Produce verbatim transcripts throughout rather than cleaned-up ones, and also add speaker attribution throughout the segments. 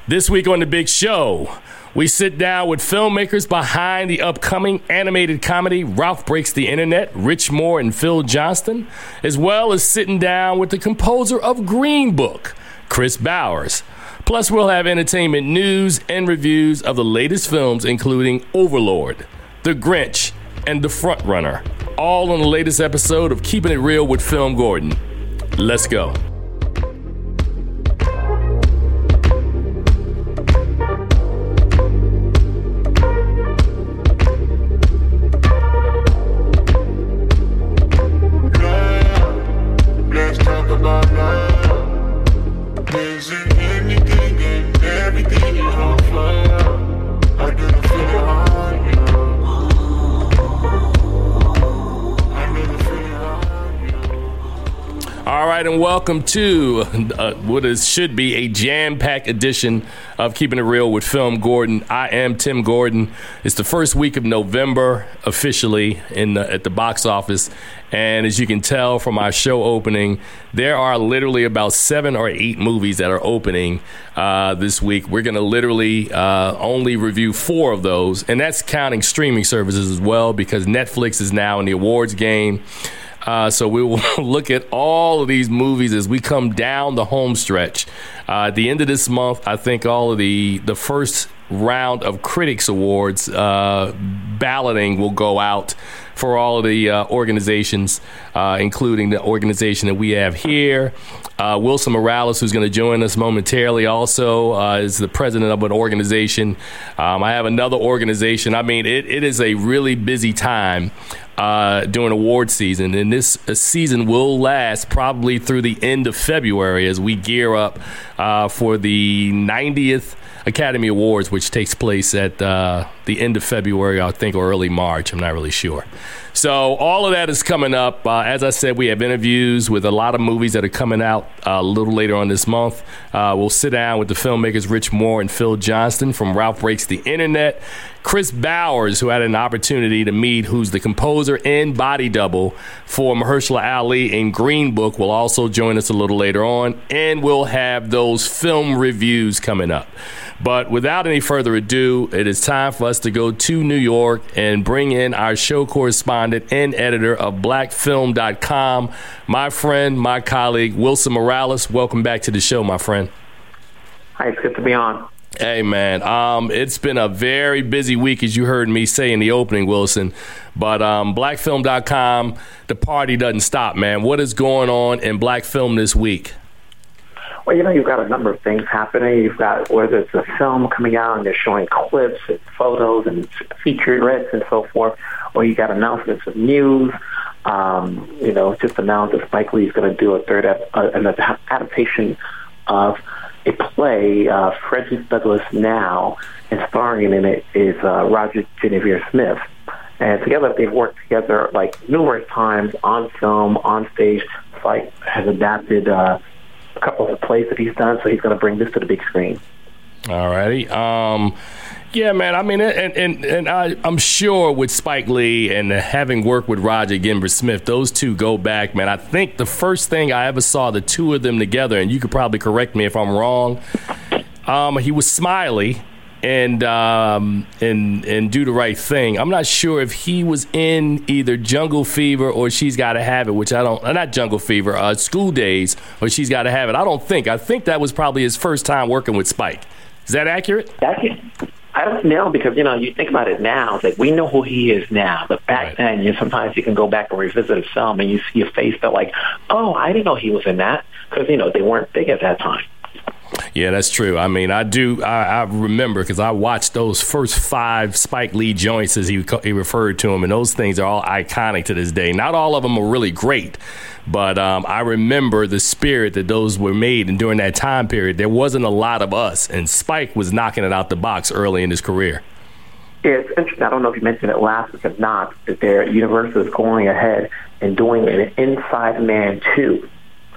Speaker 1: This week on The Big Show, we sit down with filmmakers behind the upcoming animated comedy Ralph Breaks the Internet, Rich Moore and Phil Johnston, as well as sitting down with the composer of Green Book, Chris Bowers. Plus, we'll have entertainment news and reviews of the latest films, including Overlord, The Grinch, and The Frontrunner, all on the latest episode of Keeping It Real with Film Gordon. Let's go. All right, and welcome to uh, what is should be a jam-packed edition of Keeping It Real with Film Gordon. I am Tim Gordon. It's the first week of November officially in the, at the box office, and as you can tell from our show opening, there are literally about seven or eight movies that are opening uh, this week. We're going to literally uh, only review four of those, and that's counting streaming services as well, because Netflix is now in the awards game. Uh, so we will look at all of these movies as we come down the home stretch. Uh, at the end of this month, I think all of the, the first round of Critics Awards uh, balloting will go out for all of the uh, organizations, uh, including the organization that we have here. Uh, Wilson Morales, who's going to join us momentarily, also uh, is the president of an organization. Um, I have another organization. I mean, it, it is a really busy time uh, during award season, and this uh, season will last probably through the end of February as we gear up uh, for the ninetieth Academy Awards, which takes place at uh, the end of February, I think, or early March. I'm not really sure. So all of that is coming up. Uh, as I said, we have interviews with a lot of movies that are coming out uh, a little later on this month. Uh, we'll sit down with the filmmakers Rich Moore and Phil Johnston from Ralph Breaks the Internet. Chris Bowers, who had an opportunity to meet, who's the composer and body double for Mahershala Ali in Green Book, will also join us a little later on, and we'll have those film reviews coming up. But without any further ado, it is time for us to go to New York and bring in our show correspondent and editor of black film dot com, my friend, my colleague, Wilson Morales. Welcome back to the show, my friend.
Speaker 2: Hi, it's good to be on.
Speaker 1: Hey, man, um, it's been a very busy week, as you heard me say in the opening, Wilson. But um, black film dot com, the party doesn't stop, man. What is going on in black film this week?
Speaker 2: Well, you know, you've got a number of things happening. You've got whether it's a film coming out and they're showing clips and photos and featurettes and so forth, or you got announcements of news. Um, you know, just announced that Spike Lee is going to do a third ep- uh, an adaptation of a play, uh, Frederick Douglass Now, and starring in it is uh, Roger Genevieve Smith. And together, they've worked together like numerous times on film, on stage. Spike has adapted uh, a couple of the plays that he's done, so he's going to bring this to the big screen.
Speaker 1: All righty. Um, yeah, man. I mean, and and, and I, I'm sure with Spike Lee and having worked with Roger Genevieve Smith, those two go back, man. I think the first thing I ever saw the two of them together, and you could probably correct me if I'm wrong, um, he was Smiley and um, and and Do the Right Thing. I'm not sure if he was in either Jungle Fever or She's Gotta Have It, which I don't, not Jungle Fever, uh, School Days or She's Gotta Have It. I don't think. I think that was probably his first time working with Spike. Is that accurate?
Speaker 2: That's it. I don't know, because, you know, you think about it now, like, we know who he is now. But back right. then, you know, sometimes you can go back and revisit a film and you see a face that, like, oh, I didn't know he was in that, because, you know, they weren't big at that time.
Speaker 1: Yeah, that's true. I mean, I do. I, I remember because I watched those first five Spike Lee joints, as he, he referred to them, and those things are all iconic to this day. Not all of them are really great, but um, I remember the spirit that those were made. And during that time period, there wasn't a lot of us, and Spike was knocking it out the box early in his career.
Speaker 2: Yeah, it's interesting. I don't know if you mentioned it last week or not, that their Universal is going ahead and doing an Inside Man two.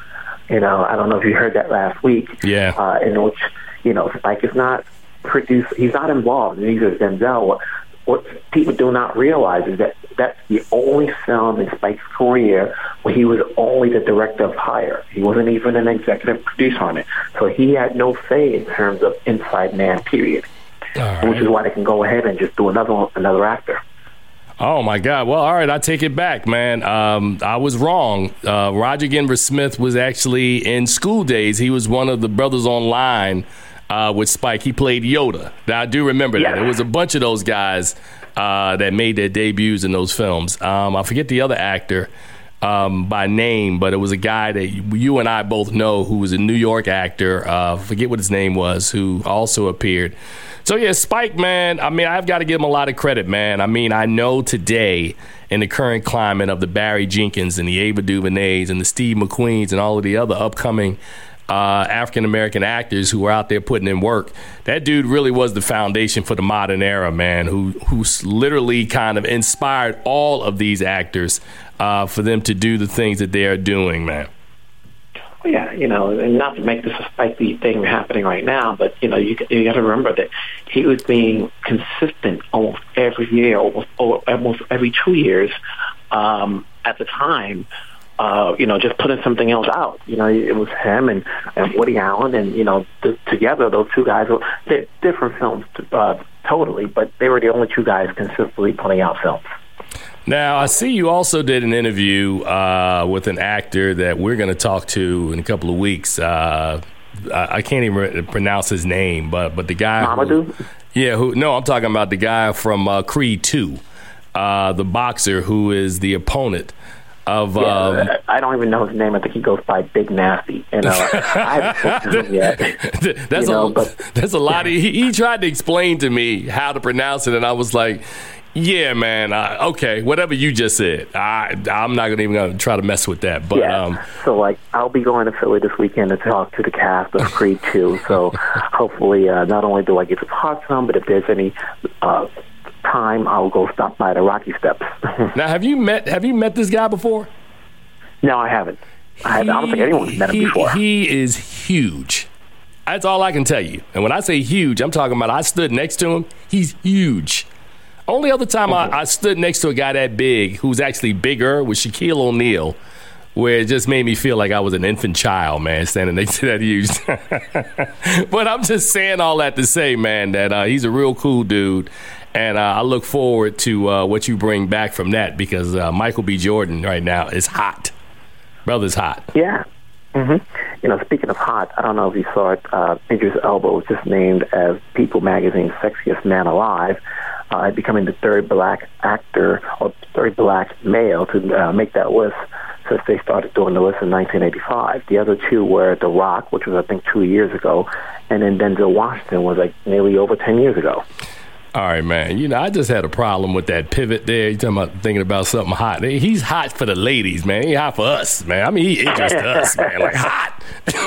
Speaker 2: You know, I don't know if you heard that last week.
Speaker 1: Yeah.
Speaker 2: Uh, in which, you know, Spike is not produced. He's not involved. Neither is Denzel. what people do not realize is that that's the only film in Spike's career where he was only the director of hire. He wasn't even an executive producer on it. So he had no say in terms of Inside Man, period. Right. Which is why they can go ahead and just do another another actor.
Speaker 1: Oh, my God. Well, all right, I take it back, man. Um, I was wrong. Uh, Roger Guenveur Smith was actually in School Days. He was one of the brothers online uh, with Spike. He played Yoda. Now, I do remember that. Yes. There was a bunch of those guys uh, that made their debuts in those films. Um, I forget the other actor um, by name, but it was a guy that you and I both know who was a New York actor. Uh, forget what his name was, who also appeared. So, yeah, Spike, man, I mean, I've got to give him a lot of credit, man. I mean, I know today in the current climate of the Barry Jenkins and the Ava DuVernays and the Steve McQueens and all of the other upcoming uh, African-American actors who are out there putting in work, that dude really was the foundation for the modern era, man, who who's literally kind of inspired all of these actors uh, for them to do the things that they are doing, man.
Speaker 2: Yeah, you know, and not to make this a spiky thing happening right now, but, you know, you, you got to remember that he was being consistent almost every year, almost, almost every two years um, at the time, uh, you know, just putting something else out. You know, it was him and, and Woody Allen, and, you know, th- together, those two guys, were they're different films uh, totally, but they were the only two guys consistently putting out films.
Speaker 1: Now, I see you also did an interview uh, with an actor that we're going to talk to in a couple of weeks. Uh, I, I can't even pronounce his name, but but the guy.
Speaker 2: Mamadou?
Speaker 1: Who, yeah, who? No, I'm talking about the guy from uh, Creed two, uh, the boxer who is the opponent of.
Speaker 2: Yeah,
Speaker 1: um,
Speaker 2: I don't even know his name. I think he goes by Big Nasty. You know, I haven't seen him yet.
Speaker 1: That's
Speaker 2: you know,
Speaker 1: a
Speaker 2: but,
Speaker 1: that's a lot. Of, he, he tried to explain to me how to pronounce it, and I was like. Yeah, man. Uh, okay, whatever you just said. I, I'm not gonna even gonna try to mess with that. But
Speaker 2: yeah.
Speaker 1: um,
Speaker 2: so, like, I'll be going to Philly this weekend to talk to the cast of Creed two. So, hopefully, uh, not only do I get to talk to them, but if there's any uh, time, I'll go stop by the Rocky Steps.
Speaker 1: Now, have you met Have you met this guy before?
Speaker 2: No, I haven't. I,
Speaker 1: he,
Speaker 2: I don't think anyone's met him
Speaker 1: he,
Speaker 2: before.
Speaker 1: He is huge. That's all I can tell you. And when I say huge, I'm talking about I stood next to him. He's huge. Only other time I, I stood next to a guy that big, who's actually bigger, was Shaquille O'Neal, where it just made me feel like I was an infant child, man, standing next to that huge. But I'm just saying all that to say, man, that uh, he's a real cool dude. And uh, I look forward to uh, what you bring back from that, because uh, Michael B. Jordan right now is hot. Brother's hot.
Speaker 2: Yeah. Mm-hmm. You know, speaking of hot, I don't know if you saw it, uh, Idris Elba was just named as People Magazine's Sexiest Man Alive, uh, becoming the third black actor or third black male to uh, make that list since they started doing the list in nineteen eighty-five. The other two were The Rock, which was, I think, two years ago, and then Denzel Washington was, like, nearly over ten years ago.
Speaker 1: All right, man. You know, I just had a problem with that pivot there. You talking about thinking about something hot. He's hot for the ladies, man. He hot for us, man. I mean, he Idris to us, man. Like, hot.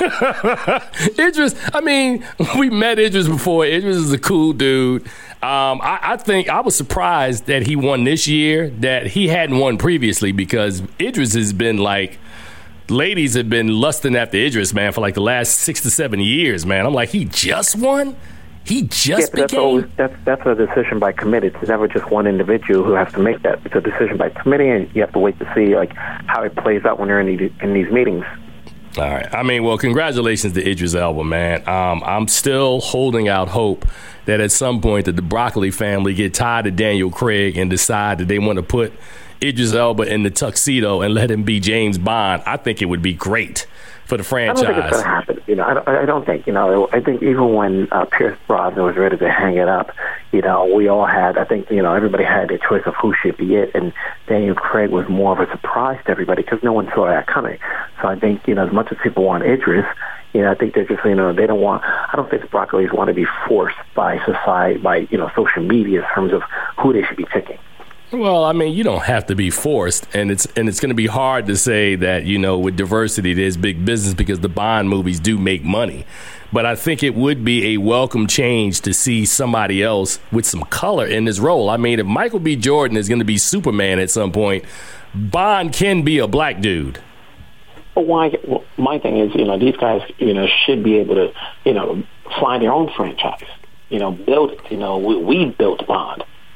Speaker 1: Idris, I mean, we met Idris before. Idris is a cool dude. Um, I, I think I was surprised that he won this year, that he hadn't won previously, because Idris has been like, ladies have been lusting after Idris, man, for like the last six to seven years, man. I'm like, he just won? He just
Speaker 2: yeah,
Speaker 1: became...
Speaker 2: That's, always, that's, that's a decision by committee. It's never just one individual who has to make that. It's a decision by committee, and you have to wait to see like how it plays out when they're in, the, in these meetings.
Speaker 1: All right. I mean, well, congratulations to Idris Elba, man. Um, I'm still holding out hope that at some point that the Broccoli family get tired of Daniel Craig and decide that they want to put Idris Elba in the tuxedo and let him be James Bond. I think it would be great for the franchise.
Speaker 2: I don't think it's going to happen. You know, I don't, I don't think. You know, I think even when uh, Pierce Brosnan was ready to hang it up, you know, we all had. I think you know everybody had their choice of who should be it, and Daniel Craig was more of a surprise to everybody because no one saw that coming. So I think you know, as much as people want Idris, you know, I think they're just you know they don't want. I don't think the Broccolis want to be forced by society, by you know, social media in terms of who they should be picking.
Speaker 1: Well, I mean, you don't have to be forced, and it's and it's going to be hard to say that, you know, with diversity, there's big business because the Bond movies do make money. But I think it would be a welcome change to see somebody else with some color in this role. I mean, if Michael B. Jordan is going to be Superman at some point, Bond can be a black dude.
Speaker 2: Well, why? Well, my thing is, you know, these guys, you know, should be able to, you know, find their own franchise. You know, build it. You know, we, we built Bond.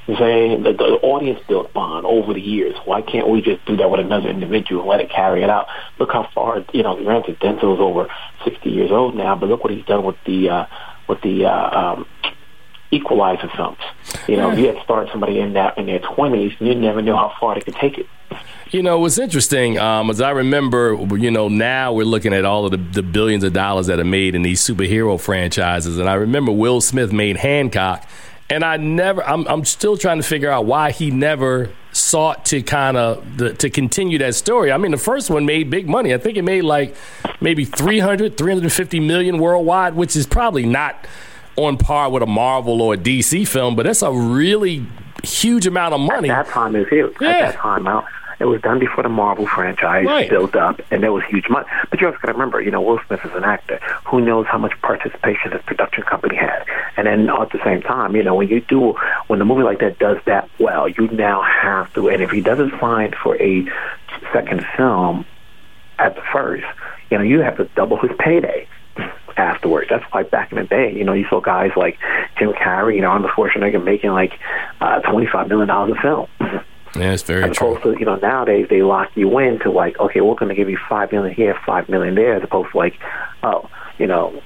Speaker 2: You know what I'm saying? The, the audience built bond over the years. Why can't we just do that with another individual and let it carry it out? Look how far, you know, granted, Denzel's over sixty years old now, but look what he's done with the, uh, with the, uh, um, Equalizer films. You know, yeah. You had started somebody in that in their twenties, and you never knew how far they could take it.
Speaker 1: You know, what's interesting, um, as I remember, you know, now we're looking at all of the, the billions of dollars that are made in these superhero franchises. And I remember Will Smith made Hancock, and I never, I'm, I'm still trying to figure out why he never sought to kind of, to continue that story. I mean, the first one made big money. I think it made like maybe three hundred, three hundred fifty million worldwide, which is probably not on par with a Marvel or a D C film, but that's a really huge amount of money.
Speaker 2: At that time, it was huge.
Speaker 1: Yeah.
Speaker 2: At that time, now, it was done before the Marvel franchise
Speaker 1: right.
Speaker 2: built up, and there was huge money. But you also got to remember, you know, Will Smith is an actor. Who knows how much participation his production company had? And then at the same time, you know, when you do, when a movie like that does that well, you now have to, and if he doesn't find for a second film at the first, you know, you have to double his payday afterwards. That's why back in the day, you know, you saw guys like Jim Carrey, you know, Arnold Schwarzenegger making like uh, twenty-five million dollars a film.
Speaker 1: Yeah, it's very
Speaker 2: as
Speaker 1: true.
Speaker 2: opposed to, you know, nowadays they lock you in to like, okay, we're going to give you five million here, five million there, as opposed to like, oh, you know,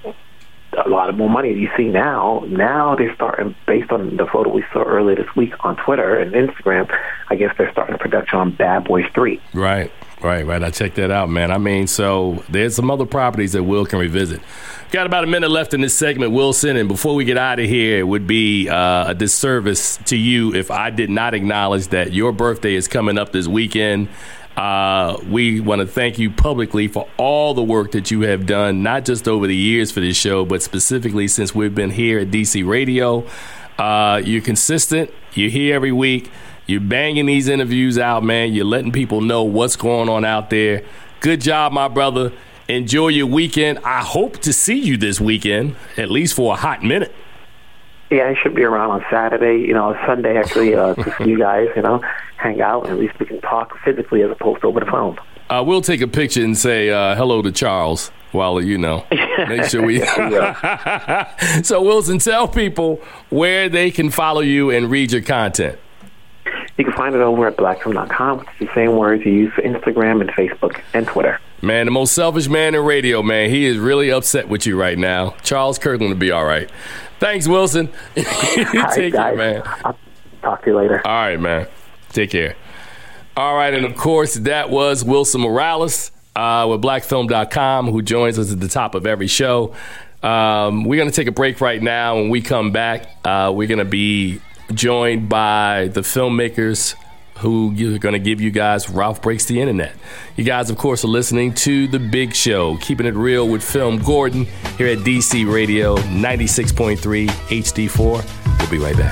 Speaker 2: a lot of more money you see now. Now they're starting, based on the photo we saw earlier this week on Twitter and Instagram, I guess they're starting a production on Bad Boys three.
Speaker 1: Right. Right, right. I checked that out, man. I mean, so there's some other properties that Will can revisit. Got about a minute left in this segment, Wilson, and before we get out of here, it would be uh, a disservice to you if I did not acknowledge that your birthday is coming up this weekend. Uh, we want to thank you publicly for all the work that you have done, not just over the years for this show, but specifically since we've been here at D C Radio. Uh, you're consistent. You're here every week. You're banging these interviews out, man. You're letting people know what's going on out there. Good job, my brother. Enjoy your weekend. I hope to see you this weekend, at least for a hot minute.
Speaker 2: Yeah, I should be around on Saturday, you know, Sunday, actually, uh, to see you guys, you know, hang out, and at least we can talk physically as opposed to over the phone.
Speaker 1: Uh, we'll take a picture and say uh, hello to Charles while, you know, make sure we... So, Wilson, tell people where they can follow you and read your content.
Speaker 2: You can find it over at black film dot com. It's the same words you use for Instagram and Facebook and Twitter.
Speaker 1: Man, the most selfish man in radio, man. He is really upset with you right now. Charles Kirkland will be all right. Thanks, Wilson. Take
Speaker 2: right,
Speaker 1: care,
Speaker 2: guys.
Speaker 1: man.
Speaker 2: I'll talk to you later.
Speaker 1: All right, man. Take care. All right, and of course, that was Wilson Morales uh, with black film dot com, who joins us at the top of every show. Um, we're going to take a break right now. When we come back, uh, we're going to be joined by the filmmakers who are going to give you guys Ralph Breaks the Internet. You guys, of course, are listening to The Big Show, keeping it real with Film Gordon here at D C Radio ninety-six point three H D four. We'll be right back.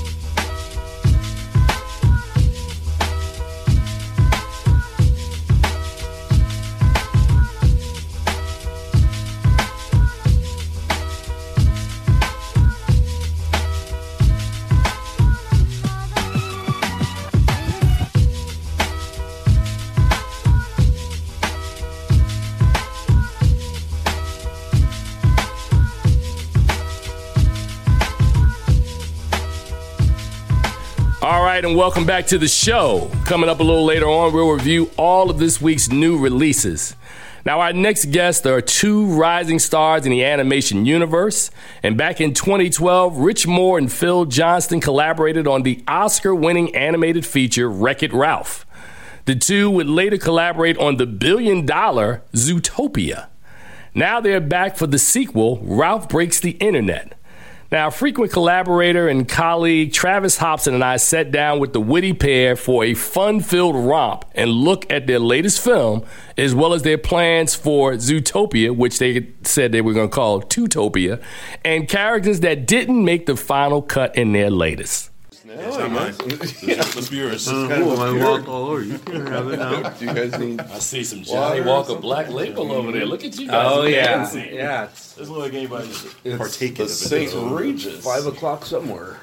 Speaker 1: All right, and welcome back to the show. Coming up a little later on, we'll review all of this week's new releases. Now, our next guests are two rising stars in the animation universe. And back in twenty twelve, Rich Moore and Phil Johnston collaborated on the Oscar-winning animated feature Wreck-It Ralph. The two would later collaborate on the billion-dollar Zootopia. Now they're back for the sequel, Ralph Breaks the Internet. Now, frequent collaborator and colleague Travis Hobson and I sat down with the witty pair for a fun-filled romp and look at their latest film, as well as their plans for Zootopia, which they said they were going to call Tootopia, and characters that didn't make the final cut in their latest.
Speaker 3: It's not mine. Let's be yours.
Speaker 4: Uh, kind of I walk all over. You can have it now.
Speaker 3: Do you guys need?
Speaker 1: I see some Johnny Walker Black Label over there. Look at you guys.
Speaker 4: Oh yeah,
Speaker 1: fancy.
Speaker 4: yeah. It's,
Speaker 3: Doesn't look like anybody
Speaker 4: it's
Speaker 3: partaking of it.
Speaker 4: Saint
Speaker 3: Regis.
Speaker 4: Five o'clock somewhere.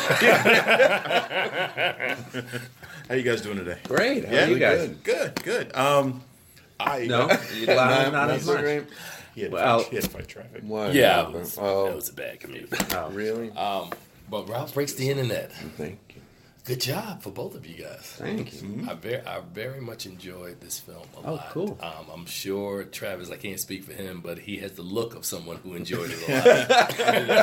Speaker 3: How you guys doing today?
Speaker 4: Great. How
Speaker 3: Yeah,
Speaker 4: are you guys?
Speaker 3: good, good, good. Um, I
Speaker 4: No, you not, not as much.
Speaker 3: He had,
Speaker 4: Well-
Speaker 3: he had to fight traffic.
Speaker 4: Why?
Speaker 1: Yeah, it was,
Speaker 4: Oh,
Speaker 1: that was a bad commute.
Speaker 4: really?
Speaker 1: Um, but Ralph Breaks the Internet.
Speaker 4: Thank you.
Speaker 1: Good job for both of you guys.
Speaker 4: Thank you.
Speaker 1: Mm-hmm. I very, I very much enjoyed this film a
Speaker 4: Oh,
Speaker 1: lot.
Speaker 4: cool.
Speaker 1: Um, I'm sure Travis, I can't speak for him, but he has the look of someone who enjoyed it a lot.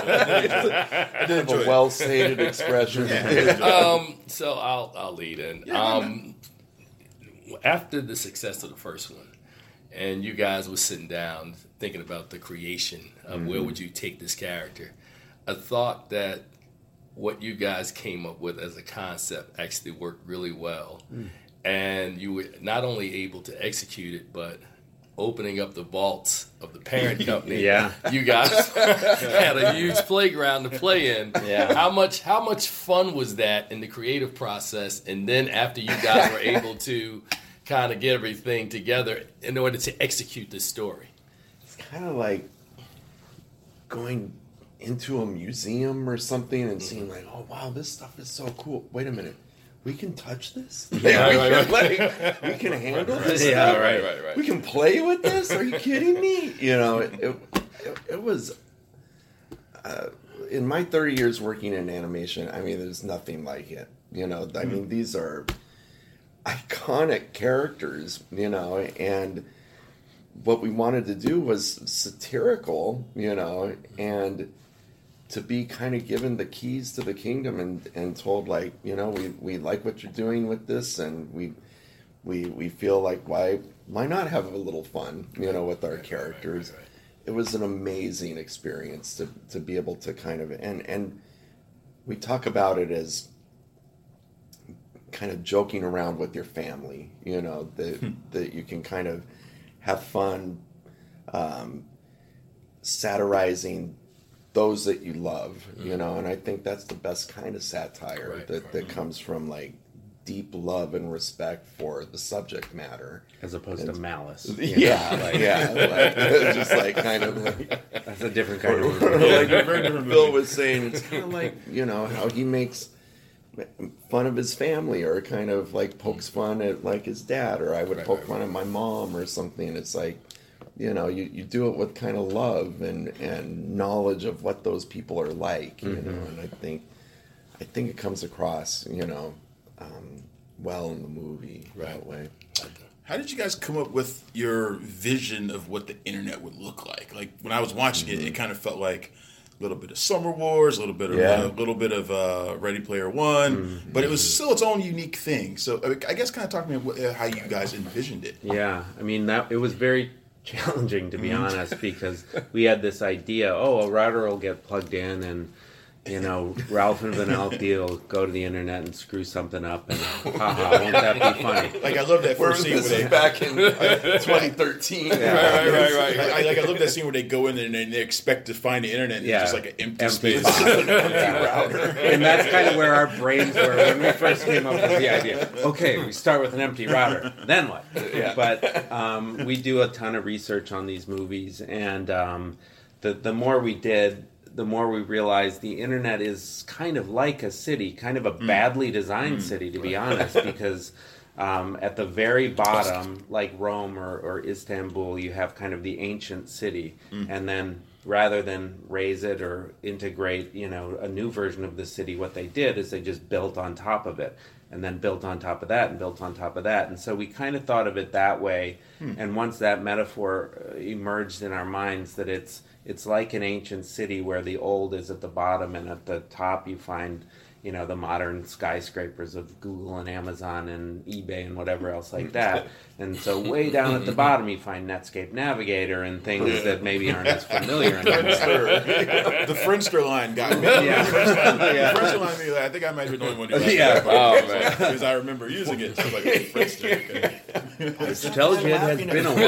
Speaker 3: I did enjoy
Speaker 4: A
Speaker 3: it.
Speaker 4: well-stated expression.
Speaker 1: um, so I'll I'll lead in.
Speaker 3: Yeah,
Speaker 1: um, after the success of the first one, and you guys were sitting down thinking about the creation of
Speaker 3: Mm-hmm.
Speaker 1: where would you take this character, I thought that what you guys came up with as a concept actually worked really well. Mm. And you were not only able to execute it, but opening up the vaults of the parent company.
Speaker 4: Yeah.
Speaker 1: You guys had a huge playground to play in.
Speaker 4: Yeah.
Speaker 1: How much how much fun was that in the creative process? And then after you guys were able to kind of get everything together in order to execute this story?
Speaker 4: It's kind of like going into a museum or something and seeing like, oh wow, this stuff is so cool. Wait a minute, we can touch this?
Speaker 1: Yeah,
Speaker 4: we,
Speaker 1: right,
Speaker 4: can, like, we can handle this?
Speaker 1: Yeah,
Speaker 4: stuff?
Speaker 1: right, right, right.
Speaker 4: We can play with this? Are you kidding me? You know, it it, it, it was uh, in my thirty years working in animation, I mean, there's nothing like it. You know, I mean, these are iconic characters, you know, and what we wanted to do was satirical, you know, and to be kind of given the keys to the kingdom and, and told, like, you know, we, we like what you're doing with this, and we we we feel like why why not have a little fun, you know, with our characters. It was an amazing experience to, to be able to kind of and and we talk about it as kind of joking around with your family, you know, that that you can kind of have fun um, satirizing those that you love, you know, and I think that's the best kind of satire
Speaker 1: Right,
Speaker 4: that,
Speaker 1: right.
Speaker 4: that comes from like deep love and respect for the subject matter.
Speaker 5: As opposed to malice.
Speaker 4: Yeah, like, yeah, like, just like kind of like,
Speaker 5: That's a different kind of
Speaker 4: or
Speaker 5: movie.
Speaker 4: like Bill was saying, it's kind of like, you know, how he makes fun of his family or kind of like pokes fun at like his dad, or I would
Speaker 1: Right,
Speaker 4: poke
Speaker 1: right,
Speaker 4: fun at my mom or something. It's like, you know, you, you do it with kind of love and, and knowledge of what those people are like, you
Speaker 5: Mm-hmm.
Speaker 4: know, and I think I think it comes across, you know, um, well in the movie that way.
Speaker 3: How did you guys come up with your vision of what the internet would look like? Like when I was watching it, it kind of felt like a little bit of Summer Wars, a little bit of
Speaker 4: Yeah.
Speaker 3: a little bit of uh, Ready Player One, but it was still its own unique thing. So I I guess kind of talk to me about what- how you guys envisioned it.
Speaker 5: Yeah, I mean that it was very challenging to be honest because we had this idea. Oh, a router will get plugged in, and you know Ralph and Vanellope will go to the internet and screw something up, and haha, won't that be funny?
Speaker 3: Like I love that
Speaker 4: Where
Speaker 3: first scene
Speaker 4: this
Speaker 3: where
Speaker 4: is
Speaker 3: they
Speaker 4: back in uh, twenty thirteen.
Speaker 1: Right, right, right, right.
Speaker 3: I, I, like I love that scene where they go in there and they, they expect to find the internet and
Speaker 5: Yeah.
Speaker 3: it's just like an empty,
Speaker 5: Empty
Speaker 3: space.
Speaker 5: box.
Speaker 4: router.
Speaker 5: And that's kind of where our brains were when we first came up with the idea. Okay, we start with an empty router. Then what?
Speaker 4: Yeah.
Speaker 5: But um, we do a ton of research on these movies, and um, the the more we did, the more we realized the internet is kind of like a city, kind of a badly designed city, to be honest, because um, at the very bottom, like Rome or, or Istanbul, you have kind of the ancient city, and then rather than raise it or integrate, you know, a new version of the city, what they did is they just built on top of it, and then built on top of that, and built on top of that, and so we kind of thought of it that way. And once that metaphor uh, emerged in our minds, that it's it's like an ancient city where the old is at the bottom, and at the top you find, you know, the modern skyscrapers of Google and Amazon and eBay and whatever else like that. And so way down at the bottom you find Netscape Navigator and things that maybe aren't as familiar anymore.
Speaker 3: The Friendster line got me.
Speaker 5: Yeah.
Speaker 3: The Friendster line, me, like, I think I might be the only one who got
Speaker 5: Yeah.
Speaker 3: that.
Speaker 1: Oh, man.
Speaker 3: Because I remember using it. So I was like, oh, Friendster. Okay.
Speaker 5: This tells you it has been a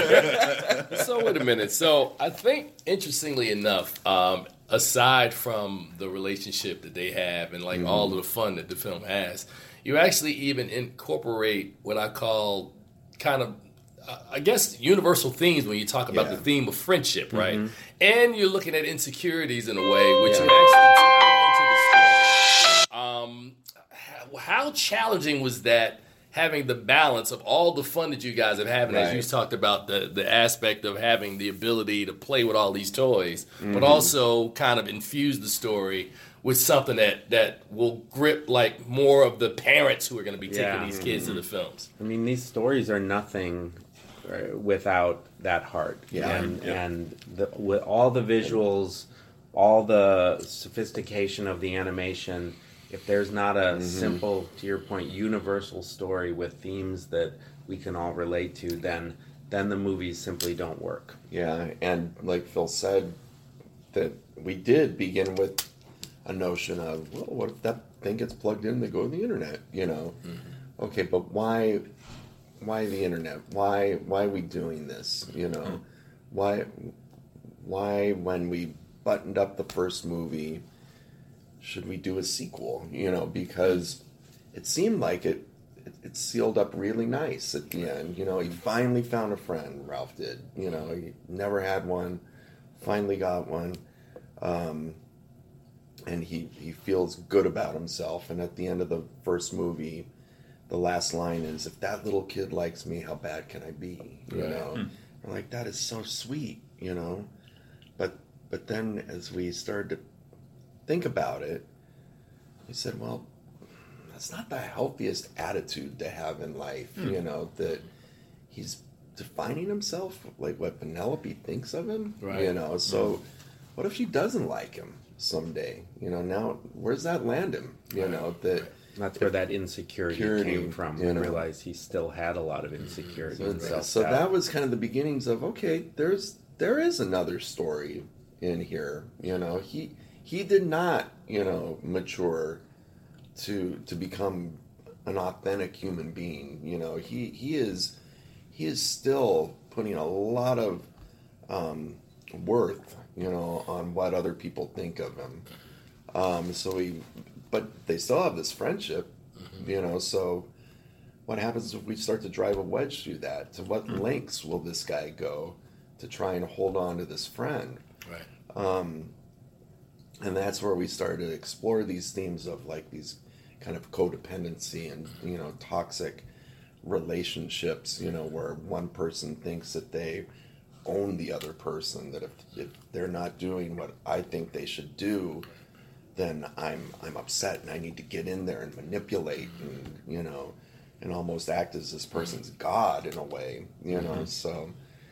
Speaker 5: while.
Speaker 1: So wait a minute. So I think, interestingly enough, um, aside from the relationship that they have and like all of the fun that the film has, you actually even incorporate what I call kind of, uh, I guess, universal themes when you talk about
Speaker 3: Yeah.
Speaker 1: the theme of friendship, right? And you're looking at insecurities in a way, which you actually tie into the story. Um, how, how challenging was that? having the balance of all the fun that you guys have having, as
Speaker 4: Right.
Speaker 1: you talked about the the aspect of having the ability to play with all these toys,
Speaker 4: Mm-hmm.
Speaker 1: but also kind of infuse the story with something that, that will grip like more of the parents who are going to be taking
Speaker 5: Yeah.
Speaker 1: these kids to the films.
Speaker 5: I mean, these stories are nothing uh, without that heart.
Speaker 4: Yeah.
Speaker 5: And,
Speaker 3: Yeah.
Speaker 5: and the, with all the visuals, all the sophistication of the animation, if there's not a simple, to your point, universal story with themes that we can all relate to, then then the movies simply don't work.
Speaker 4: Yeah, and like Phil said, that we did begin with a notion of, well, what if that thing gets plugged in and they go to the internet, you know? Mm-hmm. Okay, but why why the internet? Why why are we doing this, you know? Mm-hmm. Why why when we buttoned up the first movie should we do a sequel, you know, because it seemed like it it, it sealed up really nice at the end. You know, he finally found a friend, Ralph did. You know, he never had one, finally got one. Um, and he, he feels good about himself. And at the end of the first movie, the last line is, if that little kid likes me, how bad can I be? You
Speaker 1: Right.
Speaker 4: know?
Speaker 3: Hmm.
Speaker 4: I'm like, that is so sweet, you know? But but then as we started to think about it, we said, well, that's not the healthiest attitude to have in life,
Speaker 3: Hmm.
Speaker 4: you know, that he's defining himself like what Penelope thinks of him,
Speaker 1: Right.
Speaker 4: you know? So what if she doesn't like him someday? You know, now where's that land him? You
Speaker 3: Right.
Speaker 4: know, that
Speaker 5: And that's where that insecurity
Speaker 4: Security,
Speaker 5: came from.
Speaker 4: you
Speaker 5: We
Speaker 4: know.
Speaker 5: realized he still had a lot of insecurity and
Speaker 4: So,
Speaker 5: self-doubt.
Speaker 4: so that was kind of the beginnings of, okay, there's there is another story in here. You know, he he did not, you know, mature to to become an authentic human being. You know, he he is he is still putting a lot of um, worth, you know, on what other people think of him. Um, so he, but they still have this friendship, you know. So what happens if we start to drive a wedge through that? To what lengths will this guy go to try and hold on to this friend?
Speaker 1: Right.
Speaker 4: Um, and that's where we started to explore these themes of like these kind of codependency and, you know, toxic relationships, you know, where one person thinks that they own the other person, that if, if they're not doing what I think they should do, then I'm I'm upset and I need to get in there and manipulate and, you know, and almost act as this person's god in a way, you know. So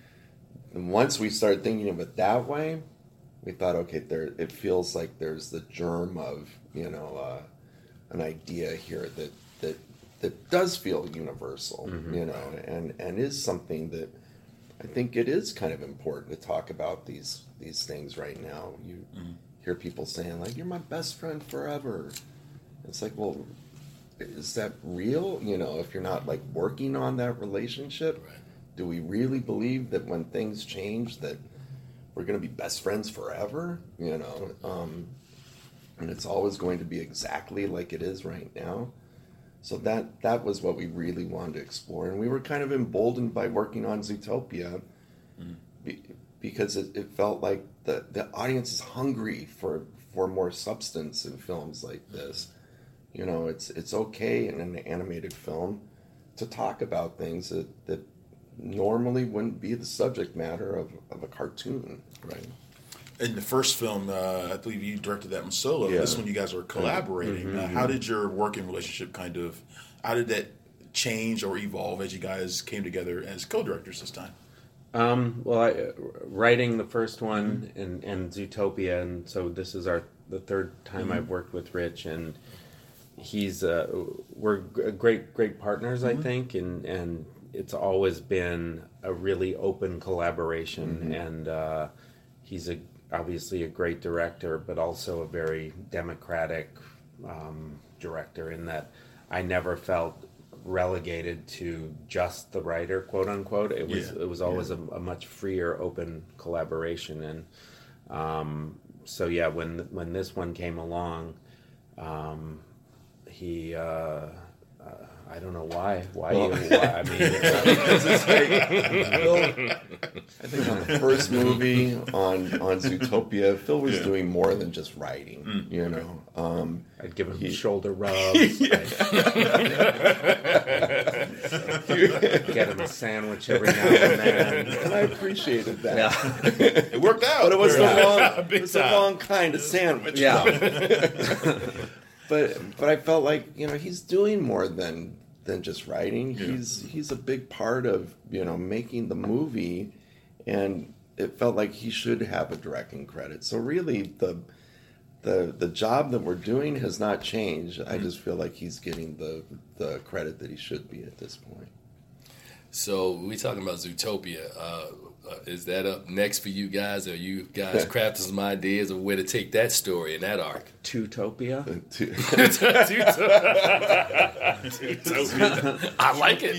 Speaker 4: and once we started thinking of it that way, we thought, okay, there it feels like there's the germ of, you know, uh, an idea here that that that does feel universal, you know, and and is something that I think it is kind of important to talk about these these things right now. You hear people saying like, "You're my best friend forever." It's like, well, is that real? You know, if you're not like working on that relationship,
Speaker 1: Right.
Speaker 4: do we really believe that when things change that we're going to be best friends forever? You know, um, and it's always going to be exactly like it is right now. So that that was what we really wanted to explore, and we were kind of emboldened by working on Zootopia, be, because it, it felt like the the audience is hungry for for more substance in films like this. You know, it's it's okay in an animated film to talk about things that, that normally wouldn't be the subject matter of, of a cartoon.
Speaker 1: Right.
Speaker 3: In the first film, uh, I believe you directed that one solo.
Speaker 4: Yeah.
Speaker 3: This one, you guys were collaborating.
Speaker 4: Mm-hmm.
Speaker 3: Uh, how did your working relationship kind of, how did that change or evolve as you guys came together as co-directors this time?
Speaker 5: Um, well, I, uh, writing the first one and, and Zootopia, and so this is our the third time I've worked with Rich, and he's uh, we're g- great great partners, I think, and and it's always been a really open collaboration, and uh, he's a obviously a great director, but also a very democratic um, director in that I never felt relegated to just the writer, quote unquote. It was
Speaker 3: Yeah.
Speaker 5: it was always a, a much freer, open collaboration, and um, so yeah, when when this one came along, um, he uh, I don't know why. Why you? Why, I mean,
Speaker 4: it's like, Phil, I think on the first movie on on Zootopia, Phil was
Speaker 3: Yeah.
Speaker 4: doing more than just writing.
Speaker 3: Mm.
Speaker 4: You know, um,
Speaker 5: I'd give him shoulder rubs. I'd get him a sandwich every now and then.
Speaker 4: and I appreciated that.
Speaker 5: Yeah.
Speaker 3: It worked out.
Speaker 4: But it was the
Speaker 3: Yeah.
Speaker 4: wrong, it was the
Speaker 3: time.
Speaker 4: wrong kind of sandwich.
Speaker 5: Yeah.
Speaker 4: But but I felt like, you know, he's doing more than than just writing.
Speaker 3: Yeah.
Speaker 4: He's he's a big part of, you know, making the movie, and it felt like he should have a directing credit. So really the the the job that we're doing has not changed. I just feel like he's getting the the credit that he should be at this point.
Speaker 1: So we talking about Zootopia. Uh, uh, is that up next for you guys? Are you guys crafting some ideas of where to take that story and that arc?
Speaker 5: Tutopia.
Speaker 1: I like it.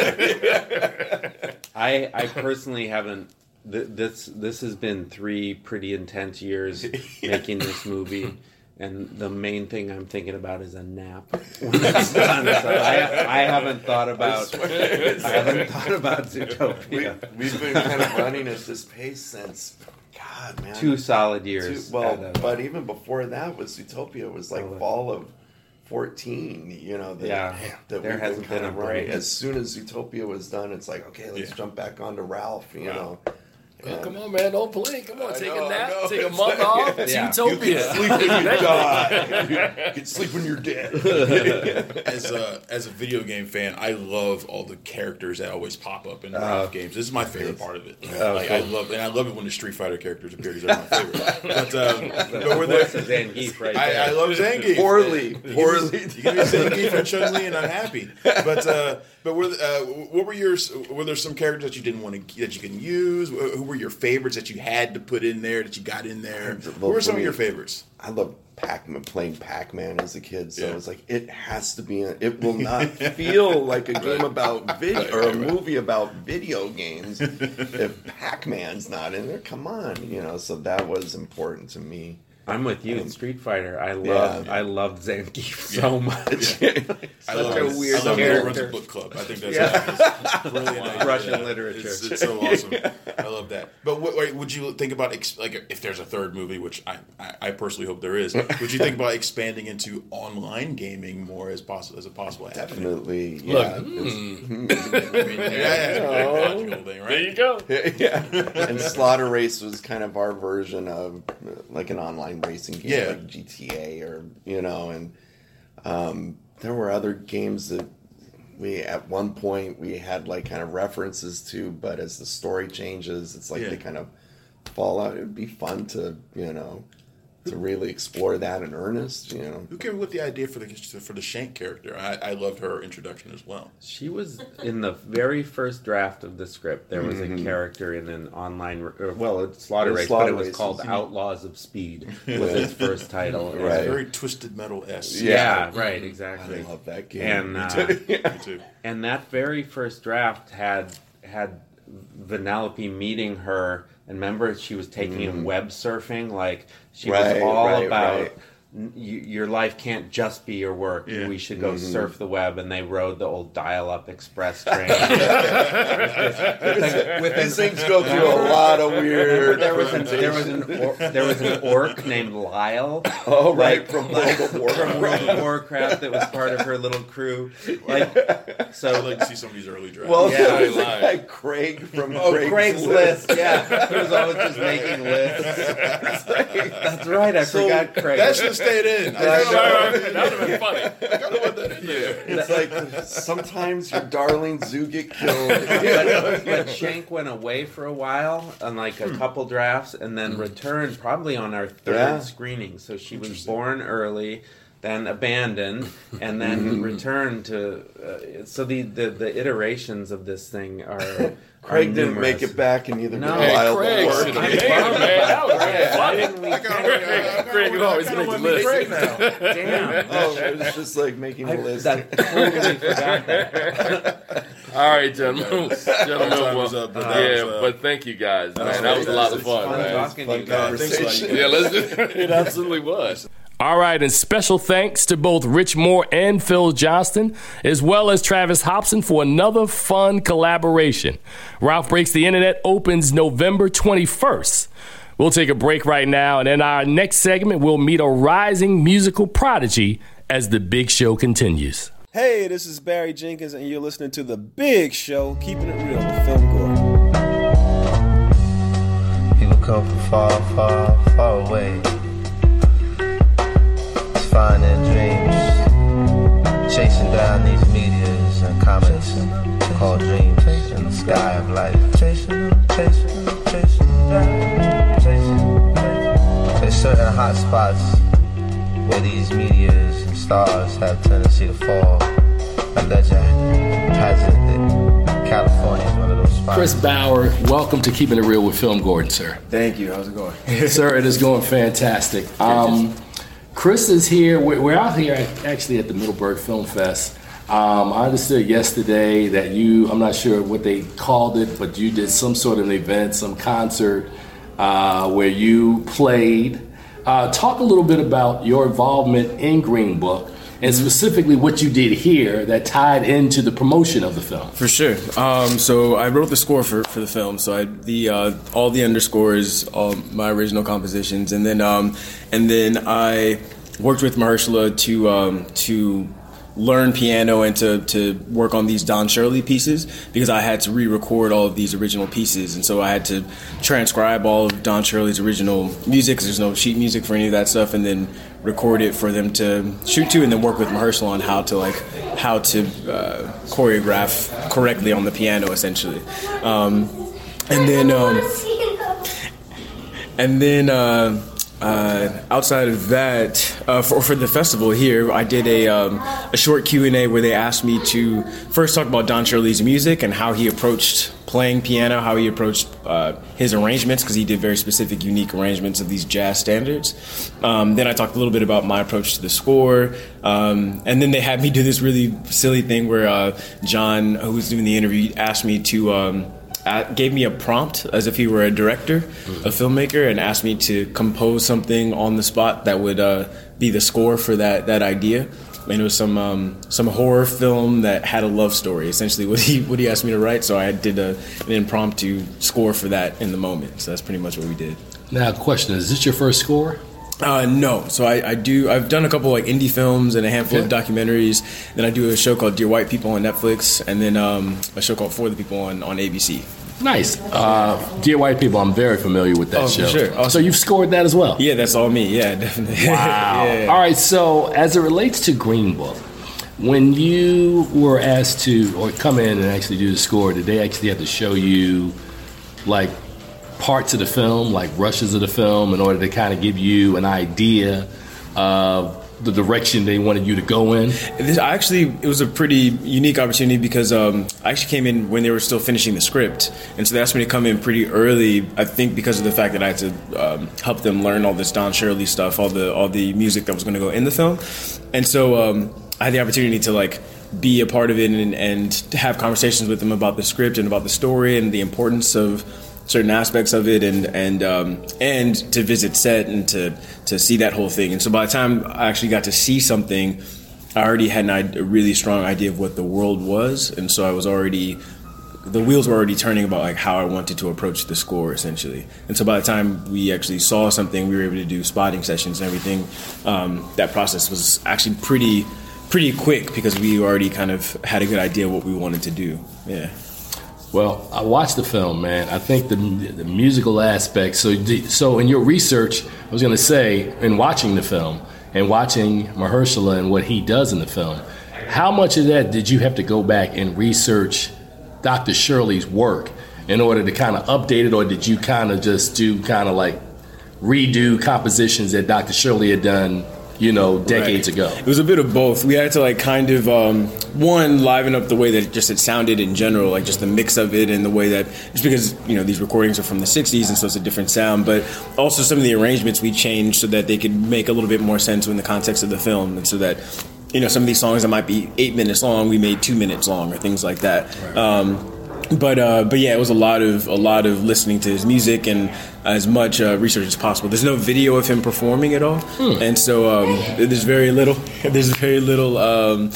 Speaker 4: Yeah.
Speaker 5: I I personally haven't. Th- this this has been three pretty intense years making this movie, and the main thing I'm thinking about is a nap when it's done. So I I haven't thought about I, haven't thought about
Speaker 4: we,
Speaker 5: Zootopia.
Speaker 4: we've been kind of running at this pace since, God, man.
Speaker 5: Two solid
Speaker 4: Two-
Speaker 5: years.
Speaker 4: well,
Speaker 5: at a-
Speaker 4: but even before that was Zootopia was like
Speaker 5: Oh,
Speaker 4: fall of fourteen. You know, that,
Speaker 5: Yeah,
Speaker 4: that
Speaker 5: there
Speaker 4: we've
Speaker 5: hasn't
Speaker 4: kind
Speaker 5: been
Speaker 4: of
Speaker 5: a
Speaker 4: running.
Speaker 5: break.
Speaker 4: As soon as Zootopia was done, it's like, okay, let's
Speaker 3: Yeah.
Speaker 4: jump back onto Ralph. You
Speaker 3: Wow.
Speaker 4: know,
Speaker 1: Well,
Speaker 4: And-
Speaker 1: come on, man. Don't play. Come on.
Speaker 4: I
Speaker 1: Take
Speaker 4: know,
Speaker 1: a
Speaker 4: I
Speaker 1: nap.
Speaker 4: know.
Speaker 1: Take a
Speaker 4: It's
Speaker 1: month
Speaker 4: like-
Speaker 1: off. It's
Speaker 5: Yeah.
Speaker 1: Utopia.
Speaker 4: sleep when you die. You can sleep when you're dead.
Speaker 3: as a as a video game fan, I love all the characters that always pop up in
Speaker 5: Uh,
Speaker 3: Ralph games. This is my favorite part of it.
Speaker 5: Oh,
Speaker 3: like,
Speaker 5: cool.
Speaker 3: I love, and I love it when the Street Fighter characters appear because they're my favorite. But, um, but we're
Speaker 5: Voice
Speaker 3: there.
Speaker 5: of Zangief right
Speaker 3: I,
Speaker 5: there.
Speaker 3: I love Zangief.
Speaker 4: Poorly,
Speaker 3: You give me-
Speaker 4: poorly.
Speaker 3: You give me Zangief and Chun Li, and I'm happy. But uh, but were uh, what were your were there some characters that you didn't want to that you can use? Who were your favorites that you had to put in there that you got in there? Who were some of your favorites?
Speaker 4: I love Pac-Man, playing Pac-Man as a kid, so
Speaker 3: Yeah.
Speaker 4: it's like it has to be. A, it will not feel like a game about video or a movie about video games if Pac-Man's not in there. Come on, you know. So that was important to me.
Speaker 5: I'm with you in Street Fighter. I love
Speaker 4: Yeah.
Speaker 5: I loved Zangief so much.
Speaker 3: I love
Speaker 5: a
Speaker 3: it.
Speaker 5: weird
Speaker 3: I love
Speaker 5: character.
Speaker 3: Lawrence book club. I think that's
Speaker 5: Yeah.
Speaker 3: a brilliant idea.
Speaker 5: Russian literature.
Speaker 3: It's, it's so awesome. I love that. But what, wait, would you think about ex- like if there's a third movie, which I, I, I personally hope there is? Would you think about expanding into online gaming more as possible as a possible avenue?
Speaker 4: Definitely,
Speaker 1: Look,
Speaker 4: yeah.
Speaker 1: hmm.
Speaker 3: I mean, yeah, yeah, yeah. Logical thing, right?
Speaker 1: There you go.
Speaker 4: yeah. And Slaughter Race was kind of our version of uh, like an online racing game,
Speaker 3: Yeah.
Speaker 4: like G T A or you know, and um, there were other games that we at one point we had like kind of references to, but as the story changes, it's like
Speaker 3: Yeah.
Speaker 4: they kind of fall out. It would be fun to you know to really explore that in earnest, you know.
Speaker 3: Who came up with the idea for the for the Shank character? I, I loved her introduction as well.
Speaker 5: She was in the very first draft of the script. There was
Speaker 4: Mm-hmm.
Speaker 5: a character in an online, or, well, it's Slaughter
Speaker 4: It's
Speaker 5: Race,
Speaker 4: Slaughter
Speaker 5: but it was
Speaker 4: Races.
Speaker 5: called Outlaws of Speed. Was its first title.
Speaker 3: It was
Speaker 4: Right.
Speaker 3: very Twisted Metal esque.
Speaker 5: Yeah,
Speaker 4: Yeah.
Speaker 5: right,
Speaker 4: I
Speaker 5: exactly.
Speaker 4: love that game.
Speaker 5: And uh,
Speaker 3: Me too.
Speaker 5: and that very first draft had had Vanellope meeting her, and remember she was taking him web surfing. Like she was
Speaker 4: Mm-hmm. Right,
Speaker 5: all
Speaker 4: right,
Speaker 5: about.
Speaker 4: right.
Speaker 5: "N- You, your life can't just be your work.
Speaker 3: Yeah.
Speaker 5: We should go
Speaker 4: Mm-hmm.
Speaker 5: surf the web, and they rode the old dial-up express train. with, with
Speaker 4: These things go through a lot of weird.
Speaker 5: there was an there was an or, there was an orc named Lyle.
Speaker 4: Oh, right,
Speaker 5: like,
Speaker 4: from
Speaker 5: like,
Speaker 4: World of Warcraft.
Speaker 5: from World of Warcraft that was part of her little crew. Like so,
Speaker 3: I'd like to see some of these early drafts.
Speaker 4: Well,
Speaker 5: Yeah,
Speaker 4: there
Speaker 5: I
Speaker 4: was a
Speaker 1: lied.
Speaker 4: guy, Craig from
Speaker 5: oh,
Speaker 4: Craig's,
Speaker 5: Craigslist. Yeah, he was always just making lists. That's right. I forgot Craig.
Speaker 3: that should have stayed in. I
Speaker 1: Right,
Speaker 3: kinda
Speaker 1: right,
Speaker 3: wanted-
Speaker 1: right. That would have been funny.
Speaker 3: I kind of want that in there.
Speaker 4: It's like sometimes your darlings do get killed.
Speaker 5: but, but Shank went away for a while on like
Speaker 3: Hmm.
Speaker 5: a couple drafts and then returned probably on our third
Speaker 4: Yeah.
Speaker 5: screening. So she was born early, then abandoned, and then returned to. Uh, so the, the the iterations of this thing are.
Speaker 4: Craig
Speaker 5: are
Speaker 4: didn't
Speaker 5: numerous.
Speaker 4: make it back and either
Speaker 5: No.
Speaker 4: did
Speaker 1: Hey,
Speaker 4: Lyle
Speaker 1: Craig
Speaker 4: or
Speaker 1: should
Speaker 4: Orc.
Speaker 1: have been there, man. That was
Speaker 5: Why
Speaker 1: funny.
Speaker 5: didn't we?
Speaker 3: I kinda-
Speaker 1: Craig, you always
Speaker 3: I
Speaker 1: make
Speaker 3: kinda
Speaker 1: the
Speaker 3: wanna be Craig
Speaker 1: list.
Speaker 3: now.
Speaker 5: Damn.
Speaker 4: Oh, it was just like making
Speaker 5: I
Speaker 4: a list.
Speaker 5: that totally forgot that.
Speaker 1: All right, gentlemen. gentlemen
Speaker 3: Time
Speaker 1: well,
Speaker 3: is up, but that
Speaker 1: yeah,
Speaker 3: was, uh,
Speaker 1: but thank you guys, man.
Speaker 3: was
Speaker 1: That was a
Speaker 3: great.
Speaker 1: lot of
Speaker 3: It's
Speaker 1: fun,
Speaker 5: Fun
Speaker 1: man.
Speaker 5: talking to you
Speaker 4: Fun
Speaker 5: guys.
Speaker 3: Thanks a lot, you
Speaker 4: conversation.
Speaker 1: Yeah, let's. It absolutely was. All right, and special thanks to both Rich Moore and Phil Johnston, as well as Travis Hobson for another fun collaboration. Ralph Breaks the Internet opens November twenty-first. We'll take a break right now, and in our next segment, we'll meet a rising musical prodigy as the big show continues.
Speaker 6: Hey, this is Barry Jenkins, and you're listening to The Big Show, Keeping It Real with Film Gordon.
Speaker 7: People come from far, far, far away to find their dreams, chasing down these meteors and comets called dreams in the sky of life. Chasing them, chasing them, chasing them down, chasing them. There's certain hot spots where these meteors and stars have tendency to fall. Like legend has it that California is one of those spots.
Speaker 1: Chris Bauer, welcome to Keeping It Real with Film Gordon, sir.
Speaker 6: Thank you. How's it going?
Speaker 1: Sir, it is going fantastic. Um, Chris is here. We're, we're out here at, actually at the Middleburg Film Fest. Um, I understood yesterday that you, I'm not sure what they called it, but you did some sort of an event, some concert uh, where you played. Uh, talk a little bit about your involvement in Green Book and specifically what you did here that tied into the promotion of the film.
Speaker 6: For sure. Um, so I wrote the score for, for the film. So I the uh, all the underscores, all my original compositions, and then um, and then I worked with Mahershala to um, to. learn piano and to, to work on these Don Shirley pieces because I had to re-record all of these original pieces, and so I had to transcribe all of Don Shirley's original music because there's no sheet music for any of that stuff, and then record it for them to shoot to, and then work with Mahershala on how to like how to uh, choreograph correctly on the piano essentially, um, and then um, and then. Uh, Uh, outside of that, uh, for, for the festival here, I did a, um, a short Q and A where they asked me to first talk about Don Shirley's music and how he approached playing piano, how he approached uh, his arrangements, because he did very specific, unique arrangements of these jazz standards. Um, then I talked a little bit about my approach to the score, um, and then they had me do this really silly thing where uh, John, who was doing the interview, asked me to... Um, gave me a prompt as if he were a director, a filmmaker, and asked me to compose something on the spot that would uh, be the score for that, that idea. And it was some um, some horror film that had a love story, essentially what he what he asked me to write. So I did a, an impromptu score for that in the moment. So that's pretty much what we did.
Speaker 1: Now, question, is this your first score?
Speaker 6: Uh, no. So I, I do, I've done a couple like indie films and a handful okay. of documentaries. Then I do a show called Dear White People on Netflix, and then um, a show called For the People on, on A B C.
Speaker 1: Nice. Uh, Dear White People, I'm very familiar with that
Speaker 6: oh,
Speaker 1: show.
Speaker 6: For sure. Awesome.
Speaker 1: So you've scored that as well?
Speaker 6: Yeah, that's all me. Yeah, definitely.
Speaker 1: Wow.
Speaker 6: yeah.
Speaker 1: All right. So as it relates to Green Book, when you were asked to or come in and actually do the score, did they actually have to show you like parts of the film, like rushes of the film, in order to kind of give you an idea of the direction they wanted you to go in?
Speaker 6: This actually, it was a pretty unique opportunity because um, I actually came in when they were still finishing the script, and so they asked me to come in pretty early. I think because of the fact that I had to um, help them learn all this Don Shirley stuff, all the all the music that was going to go in the film, and so um, I had the opportunity to like be a part of it and, and to have conversations with them about the script and about the story and the importance of certain aspects of it, and and um, and to visit set and to to see that whole thing. And so by the time I actually got to see something, I already had an, a really strong idea of what the world was, and so I was already, the wheels were already turning about like how I wanted to approach the score essentially. And so by the time we actually saw something, we were able to do spotting sessions and everything. Um, that process was actually pretty pretty quick because we already kind of had a good idea of what we wanted to do. Yeah.
Speaker 1: Well, I watched the film, man. I think the the musical aspect. So, so in your research, I was going to say, in watching the film and watching Mahershala and what he does in the film, how much of that did you have to go back and research Doctor Shirley's work in order to kind of update it, or did you kind of just do kind of like redo compositions that Doctor Shirley had done, you know, decades
Speaker 6: right.
Speaker 1: ago?
Speaker 6: It was a bit of both. We had to like kind of um, one liven up the way that it just it sounded in general, like just the mix of it and the way that, just because you know these recordings are from the sixties and so it's a different sound, but also some of the arrangements we changed so that they could make a little bit more sense in the context of the film, and so that you know some of these songs that might be eight minutes long we made two minutes long or things like that. Right. Um, But uh, but yeah, it was a lot of a lot of listening to his music and as much uh, research as possible. There's no video of him performing at all, hmm. and so um, there's very little. There's very little. Um,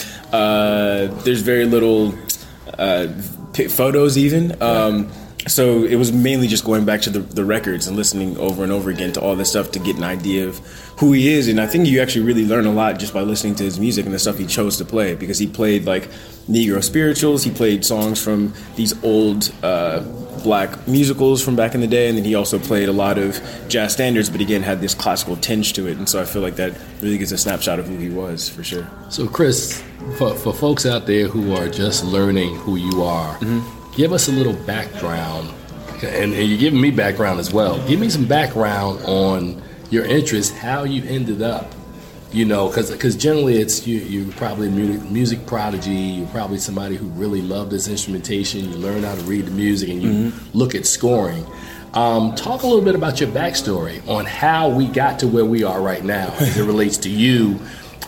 Speaker 6: uh, there's very little uh, photos even. Um, so it was mainly just going back to the, the records and listening over and over again to all this stuff to get an idea of who he is. And I think you actually really learn a lot just by listening to his music and the stuff he chose to play, because he played like Negro spirituals, he played songs from these old uh, black musicals from back in the day, and then he also played a lot of jazz standards, but again had this classical tinge to it. And so I feel like that really gives a snapshot of who he was, for sure.
Speaker 1: So Chris, for, for folks out there who are just learning who you are, mm-hmm. give us a little background, and, and you're giving me background as well. Give me some background on your interest, how you ended up, you know, because because generally it's you, you're probably a music, music prodigy, you're probably somebody who really loved this instrumentation, you learn how to read the music, and you mm-hmm. look at scoring. Um, talk a little bit about your backstory on how we got to where we are right now as it relates to you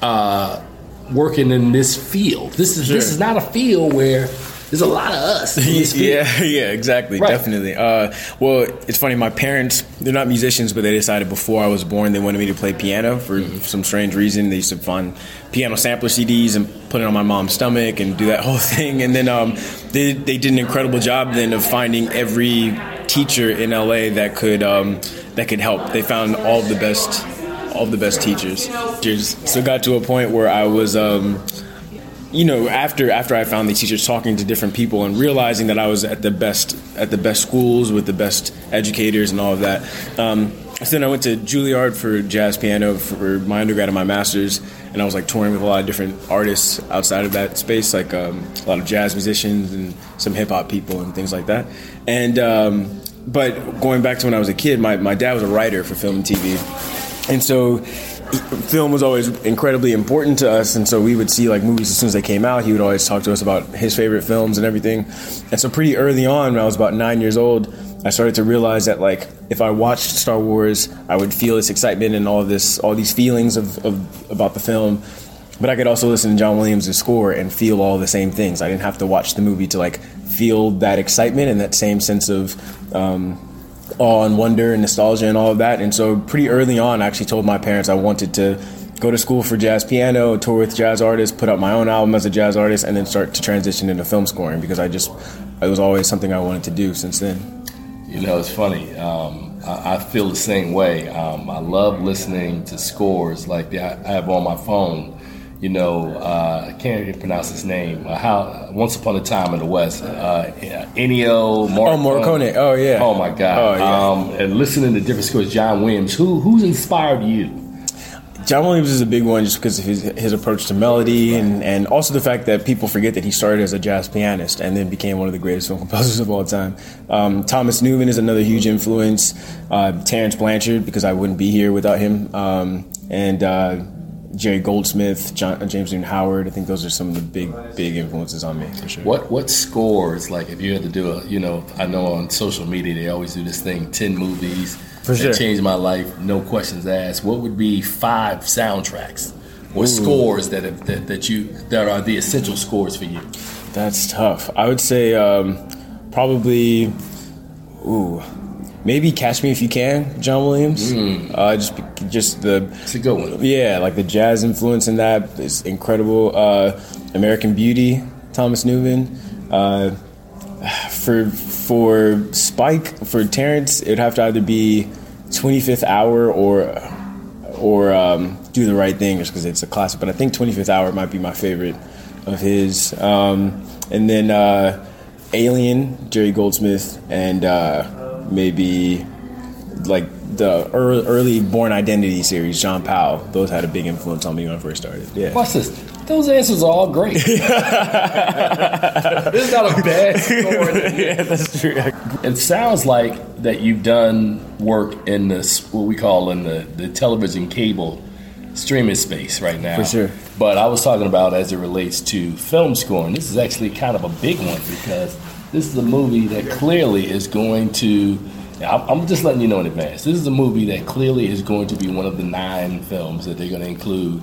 Speaker 1: uh, working in this field. This is sure. this is not a field where there's a lot of us.
Speaker 6: yeah, yeah, exactly, right. Definitely. Uh, well, it's funny. My parents, they're not musicians, but they decided before I was born they wanted me to play piano for mm-hmm. some strange reason. They used to find piano sampler C Ds and put it on my mom's stomach and do that whole thing. And then um, they they did an incredible job then of finding every teacher in L A that could um, that could help. They found all of the best all of the best teachers. So it got to a point where I was. Um, You know, after after I found these teachers, talking to different people and realizing that I was at the best at the best schools with the best educators and all of that. Um, so then I went to Juilliard for jazz piano for my undergrad and my master's, and I was like touring with a lot of different artists outside of that space, like um, a lot of jazz musicians and some hip hop people and things like that. And um, but going back to when I was a kid, my my dad was a writer for film and T V, and so. Film was always incredibly important to us, and so we would see like movies as soon as they came out. He would always talk to us about his favorite films and everything. And so pretty early on, when I was about nine years old, I started to realize that like if I watched Star Wars, I would feel this excitement and all this, all these feelings of, of about the film. But I could also listen to John Williams' score and feel all the same things. I didn't have to watch the movie to like feel that excitement and that same sense of um, awe and wonder and nostalgia and all of that. And so pretty early on, I actually told my parents I wanted to go to school for jazz piano, tour with jazz artists, put out my own album as a jazz artist, and then start to transition into film scoring, because I just, it was always something I wanted to do since then.
Speaker 1: You know, it's funny. Um, I, I feel the same way. Um, I love listening to scores like the, I have on my phone. You know, uh, I can't even pronounce his name. Uh, how Once Upon a Time in the West, uh, Ennio Morricone.
Speaker 6: Oh, Morricone. Oh, yeah.
Speaker 1: Oh, my God.
Speaker 6: Oh, yeah.
Speaker 1: Um, and listening to different scores, John Williams. Who Who's inspired you?
Speaker 6: John Williams is a big one just because of his, his approach to melody, and, and also the fact that people forget that he started as a jazz pianist and then became one of the greatest film composers of all time. Um, Thomas Newman is another huge influence. Uh, Terrence Blanchard, because I wouldn't be here without him. Um, and... Uh, Jerry Goldsmith, John, James Newton Howard. I think those are some of the big, big influences on me, for sure.
Speaker 1: What what scores, like if you had to do a, you know, I know on social media they always do this thing, ten movies
Speaker 6: for
Speaker 1: that
Speaker 6: sure.
Speaker 1: changed my life, no questions asked. What would be five soundtracks or Ooh. scores that, have, that that you that are the essential scores for you?
Speaker 6: That's tough. I would say um, probably, ooh. Maybe Catch Me If You Can, John Williams. Mm. Uh, just, just the.
Speaker 1: It's a good one.
Speaker 6: Yeah, like the jazz influence in that is incredible. Uh, American Beauty, Thomas Newman. Uh, for for Spike, for Terrence, it'd have to either be twenty-fifth Hour or or um, Do the Right Thing, just because it's a classic. But I think twenty-fifth Hour might be my favorite of his. Um, and then uh, Alien, Jerry Goldsmith, and. Uh, Maybe like the early, early Born Identity series, John Powell. Those had a big influence on me when I first started. Yeah.
Speaker 1: What's this? Those answers are all great. This is not a bad score.
Speaker 6: Yeah, that's true.
Speaker 1: It sounds like that you've done work in this, what we call in the, the television cable streaming space right now.
Speaker 6: For sure.
Speaker 1: But I was talking about as it relates to film scoring. This is actually kind of a big one, because this is a movie that clearly is going to, I'm just letting you know in advance, this is a movie that clearly is going to be one of the nine films that they're going to include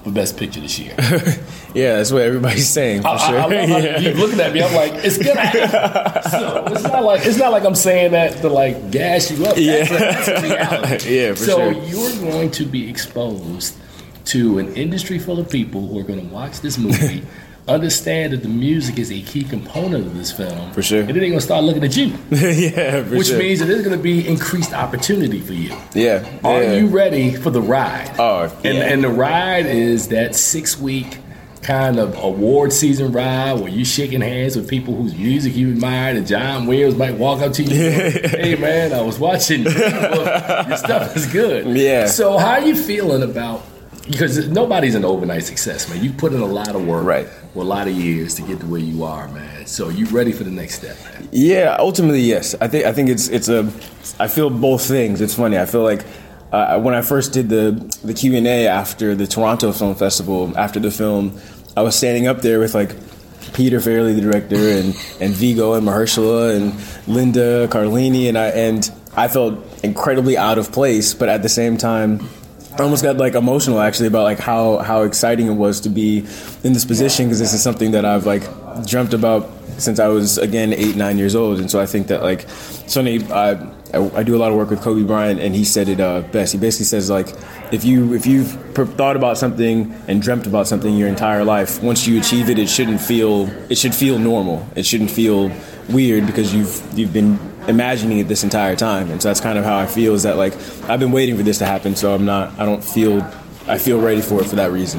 Speaker 1: for Best Picture this year.
Speaker 6: Yeah, that's what everybody's saying for
Speaker 1: I,
Speaker 6: sure.
Speaker 1: I, I love how
Speaker 6: yeah.
Speaker 1: you looking at me. I'm like, it's gonna happen. So it's not like it's not like I'm saying that to like gas you up. That's,
Speaker 6: Yeah.
Speaker 1: a, that's a reality.
Speaker 6: Yeah, for
Speaker 1: so
Speaker 6: sure.
Speaker 1: you're going to be exposed to an industry full of people who are going to watch this movie. Understand that the music is a key component of this film.
Speaker 6: For sure.
Speaker 1: And then they're going to start looking at you.
Speaker 6: yeah, for
Speaker 1: Which
Speaker 6: sure.
Speaker 1: means that there's going to be increased opportunity for you.
Speaker 6: Yeah.
Speaker 1: Are
Speaker 6: yeah.
Speaker 1: you ready for the ride?
Speaker 6: Oh,
Speaker 1: and,
Speaker 6: yeah.
Speaker 1: and the ride is that six-week kind of award season ride where you're shaking hands with people whose music you admired, and John Williams might walk up to you and go, hey, man, I was watching you. Your stuff is good.
Speaker 6: Yeah.
Speaker 1: So how are you feeling about, because nobody's an overnight success, man. You put in a lot of work.
Speaker 6: Right.
Speaker 1: For a lot of years to get to where you are, man. So you ready for the next step, man?
Speaker 6: Yeah, ultimately, yes. I think I think it's it's a. I feel both things. It's funny. I feel like uh, when I first did the the Q and A after the Toronto Film Festival, after the film, I was standing up there with like Peter Farrelly, the director, and and Viggo and Mahershala and Linda Cardellini, and I and I felt incredibly out of place, but at the same time, I almost got like emotional actually about like how, how exciting it was to be in this position, because this is something that I've like dreamt about since I was again eight nine years old. And so I think that like Sonny, I, I, I do a lot of work with Kobe Bryant, and he said it uh, best. He basically says like if you if you've thought about something and dreamt about something your entire life, once you achieve it, it shouldn't feel it should feel normal. It shouldn't feel weird because you've you've been imagining it this entire time. And so that's kind of how I feel, is that like I've been waiting for this to happen, so I'm not I don't feel I feel ready for it for that reason.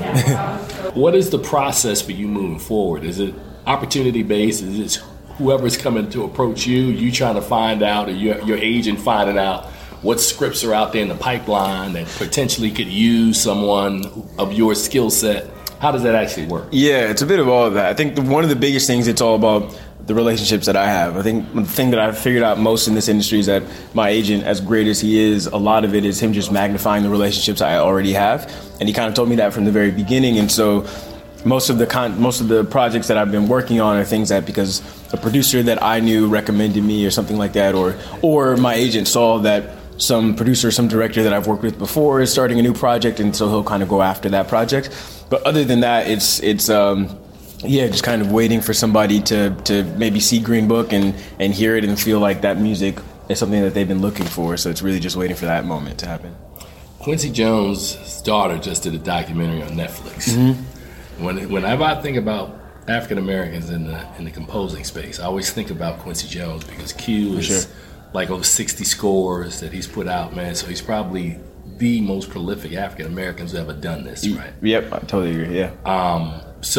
Speaker 1: What is the process for you moving forward? Is it opportunity based? Is it whoever's coming to approach you, you trying to find out, or your, your agent finding out what scripts are out there in the pipeline that potentially could use someone of your skill set? How does that actually work?
Speaker 6: Yeah, it's a bit of all of that. I think the, one of the biggest things, it's all about the relationships that I have. I think the thing that I've figured out most in this industry is that my agent, as great as he is, a lot of it is him just magnifying the relationships I already have. And he kind of told me that from the very beginning. And so most of the con- most of the projects that I've been working on are things that because a producer that I knew recommended me or something like that, or or my agent saw that some producer, some director that I've worked with before is starting a new project, and so he'll kind of go after that project. But other than that, it's it's um, yeah, just kind of waiting for somebody to to maybe see Green Book and and hear it and feel like that music is something that they've been looking for. So it's really just waiting for that moment to happen.
Speaker 1: Quincy Jones' daughter just did a documentary on Netflix. Mm-hmm. When whenever I think about African Americans in the in the composing space, I always think about Quincy Jones, because Q is
Speaker 6: sure.
Speaker 1: like over sixty scores that he's put out, man. So he's probably the most prolific African Americans who ever done this, right?
Speaker 6: Yep, I totally agree. Yeah.
Speaker 1: Um,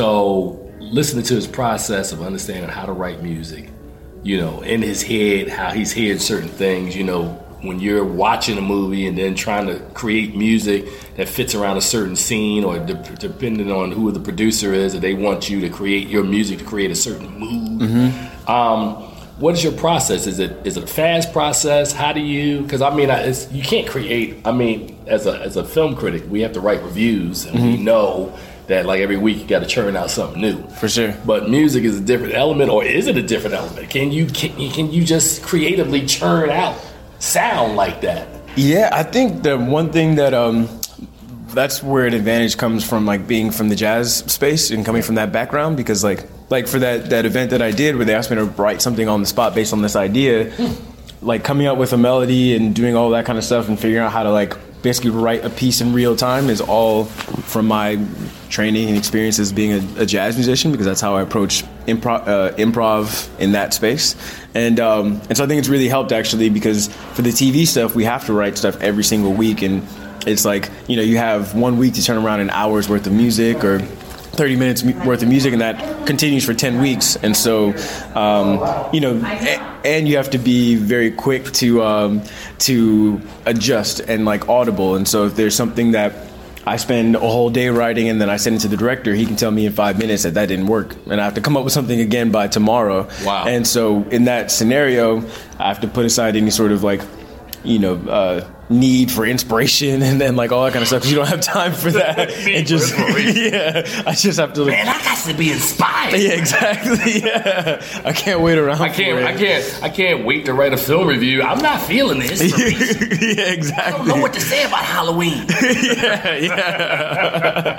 Speaker 1: so listening to his process of understanding how to write music, you know, in his head, how he's heard certain things, you know, when you're watching a movie and then trying to create music that fits around a certain scene, or de- depending on who the producer is, that they want you to create your music to create a certain mood. Mm-hmm. Um, what is your process? Is it is it a fast process? How do you? Because I mean, it's, you can't create. I mean, as a as a film critic, we have to write reviews, and mm-hmm. we know that like every week you got to churn out something new.
Speaker 6: For sure.
Speaker 1: But music is a different element, or is it a different element? Can you can, can you just creatively churn out sound like that?
Speaker 6: Yeah, I think the one thing that um that's where an advantage comes from, like being from the jazz space and coming from that background, because like like for that that event that I did where they asked me to write something on the spot based on this idea, like coming up with a melody and doing all that kind of stuff and figuring out how to like basically write a piece in real time is all from my training and experience as being a, a jazz musician, because that's how I approach improv, uh, improv in that space. And um, and so I think it's really helped actually, because for the T V stuff, we have to write stuff every single week. And it's like, you know, you have one week to turn around an hour's worth of music or thirty minutes worth of music, and that continues for ten weeks. And so, um, you know, and you have to be very quick to um, to adjust and like audible. And so if there's something that I spend a whole day writing and then I send it to the director, he can tell me in five minutes that that didn't work, and I have to come up with something again by tomorrow.
Speaker 1: Wow.
Speaker 6: And so in that scenario, I have to put aside any sort of like, you know, uh, need for inspiration and then like all that kind of stuff, because you don't have time for that. And just yeah, I just have to like,
Speaker 1: man, I got to be inspired.
Speaker 6: Yeah, exactly. Yeah, I can't wait around.
Speaker 1: I can't.
Speaker 6: For it.
Speaker 1: I can't. I can't wait to write a film review. I'm not feeling this.
Speaker 6: Yeah, exactly.
Speaker 1: I don't know what to say about Halloween.
Speaker 6: yeah, yeah,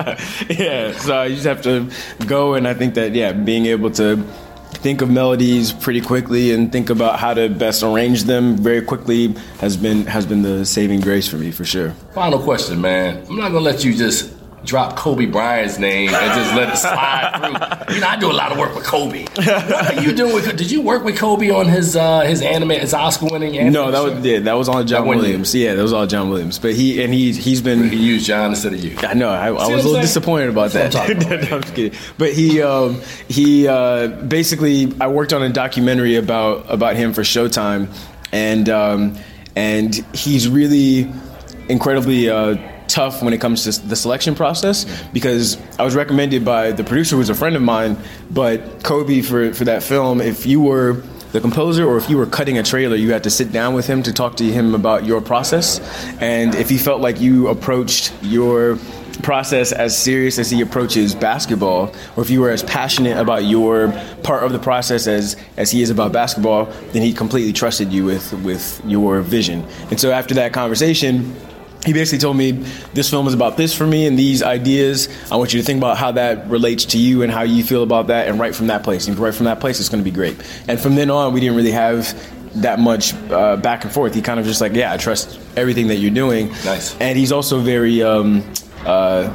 Speaker 6: yeah, so you just have to go, and I think that, yeah, being able to think of melodies pretty quickly and think about how to best arrange them very quickly has been has been the saving grace for me, for sure.
Speaker 1: Final question, man. I'm not going to let you just drop Kobe Bryant's name and just let it slide through. You know, I do a lot of work with Kobe. What are you doing with? Did you work with Kobe on his uh, his anime, his Oscar-winning anime?
Speaker 6: No, that was yeah, that was all John Williams. You? Yeah, that was all John Williams. But he and he he's been
Speaker 1: he used John instead of you.
Speaker 6: I know. I, I was a little saying? disappointed about that. About, I'm just kidding. But he um, he uh, basically I worked on a documentary about about him for Showtime, and um, and he's really incredibly. Uh, tough when it comes to the selection process, because I was recommended by the producer, who's a friend of mine, but Kobe, for, for that film, if you were the composer or if you were cutting a trailer, you had to sit down with him to talk to him about your process. And if he felt like you approached your process as serious as he approaches basketball, or if you were as passionate about your part of the process as as he is about basketball, then he completely trusted you with with your vision. And so after that conversation, he basically told me, this film is about this for me and these ideas. I want you to think about how that relates to you and how you feel about that, and right from that place. And right from that place, it's going to be great. And from then on, we didn't really have that much uh, back and forth. He kind of just like, yeah, I trust everything that you're doing.
Speaker 1: Nice.
Speaker 6: And he's also very um, uh,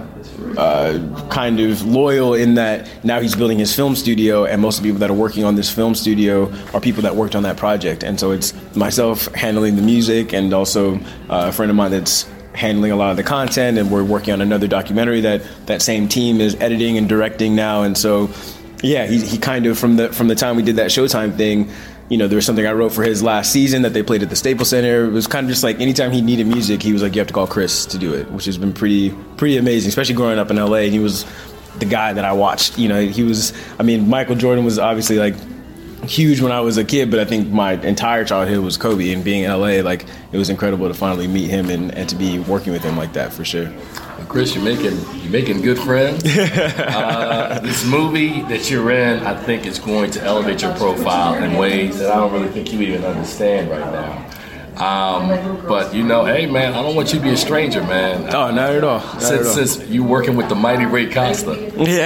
Speaker 6: uh, kind of loyal in that now he's building his film studio, and most of the people that are working on this film studio are people that worked on that project. And so it's myself handling the music, and also uh, a friend of mine that's handling a lot of the content, and we're working on another documentary that that same team is editing and directing now. And so yeah, he he kind of from the from the time we did that Showtime thing, you know, there was something I wrote for his last season that they played at the Staples Center. It was kind of just like anytime he needed music, he was like, you have to call Chris to do it, which has been pretty pretty amazing, especially growing up in L A. He was the guy that I watched. You know, he was, I mean, Michael Jordan was obviously like huge when I was a kid, but I think my entire childhood was Kobe, and being in L A, like, it was incredible to finally meet him and, and to be working with him like that, for sure.
Speaker 1: Well, Chris, you're making you're making good friends. uh, this movie that you're in, I think, is going to elevate your profile in ways that I don't really think you even understand right now. Um, but you know, hey man, I don't want you to be a stranger, man.
Speaker 6: Oh, not at all. Not
Speaker 1: since,
Speaker 6: at all.
Speaker 1: since you working with the mighty Ray Costa.
Speaker 6: Yeah.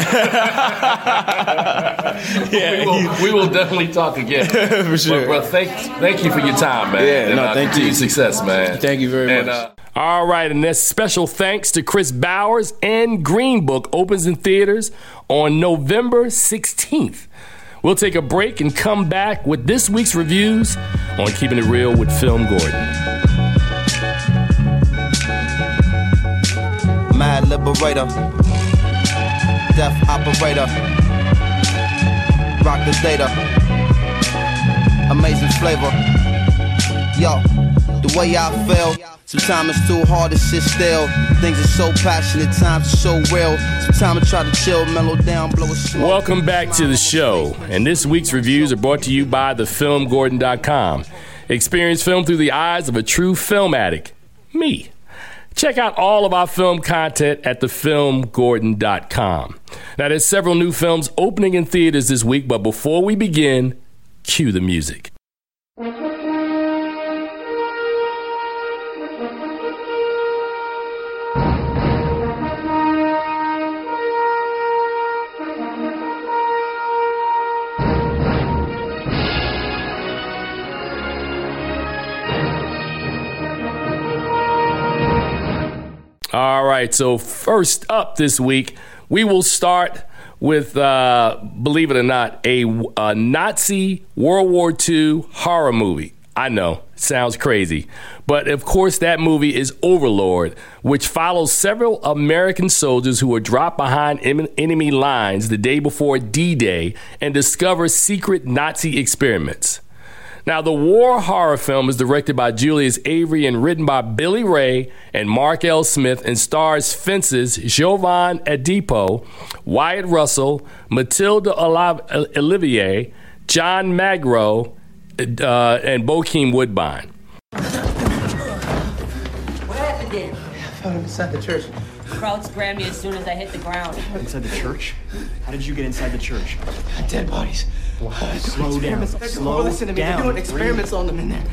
Speaker 1: yeah. We will, we will definitely talk again.
Speaker 6: For sure.
Speaker 1: But, bro, thank thank you for your time, man.
Speaker 6: Yeah,
Speaker 1: and,
Speaker 6: no,
Speaker 1: uh,
Speaker 6: thank you.
Speaker 1: Success, man.
Speaker 6: Thank you very
Speaker 1: and,
Speaker 6: much.
Speaker 1: Uh, all right, and that's special thanks to Chris Bowers, and Green Book opens in theaters on November sixteenth. We'll take a break and come back with this week's reviews on Keeping It Real with Film Gordon.
Speaker 7: Mad liberator, death operator, rock the data, amazing flavor. Yo, the way I feel, sometimes it's too hard to sit still. Things are so passionate, times are so real. Sometimes I try to chill, mellow down, blow a smoke.
Speaker 1: Welcome back to the show, and this week's reviews are brought to you by the film gordon dot com. Experience film through the eyes of a true film addict, me. Check out all of our film content at the film gordon dot com. Now, there's several new films opening in theaters this week, but before we begin, cue the music. All right, so first up this week, we will start with, uh, believe it or not, a, a Nazi World War Two horror movie. I know, sounds crazy. But of course, that movie is Overlord, which follows several American soldiers who are dropped behind enemy lines the day before D-Day and discover secret Nazi experiments. Now, the war horror film is directed by Julius Avery and written by Billy Ray and Mark L. Smith, and stars Fences, Jovan Adipo, Wyatt Russell, Matilda Olivier, John Magro, uh, and Bokeem Woodbine.
Speaker 8: What happened then?
Speaker 9: I found him inside the church.
Speaker 8: The crowd grabbed me as soon as I hit the ground.
Speaker 9: Inside the church? How did you get inside the church? Dead bodies. Wow. Slow down. Slow
Speaker 10: Listen to me.
Speaker 9: down.
Speaker 10: They're doing experiments on them in there.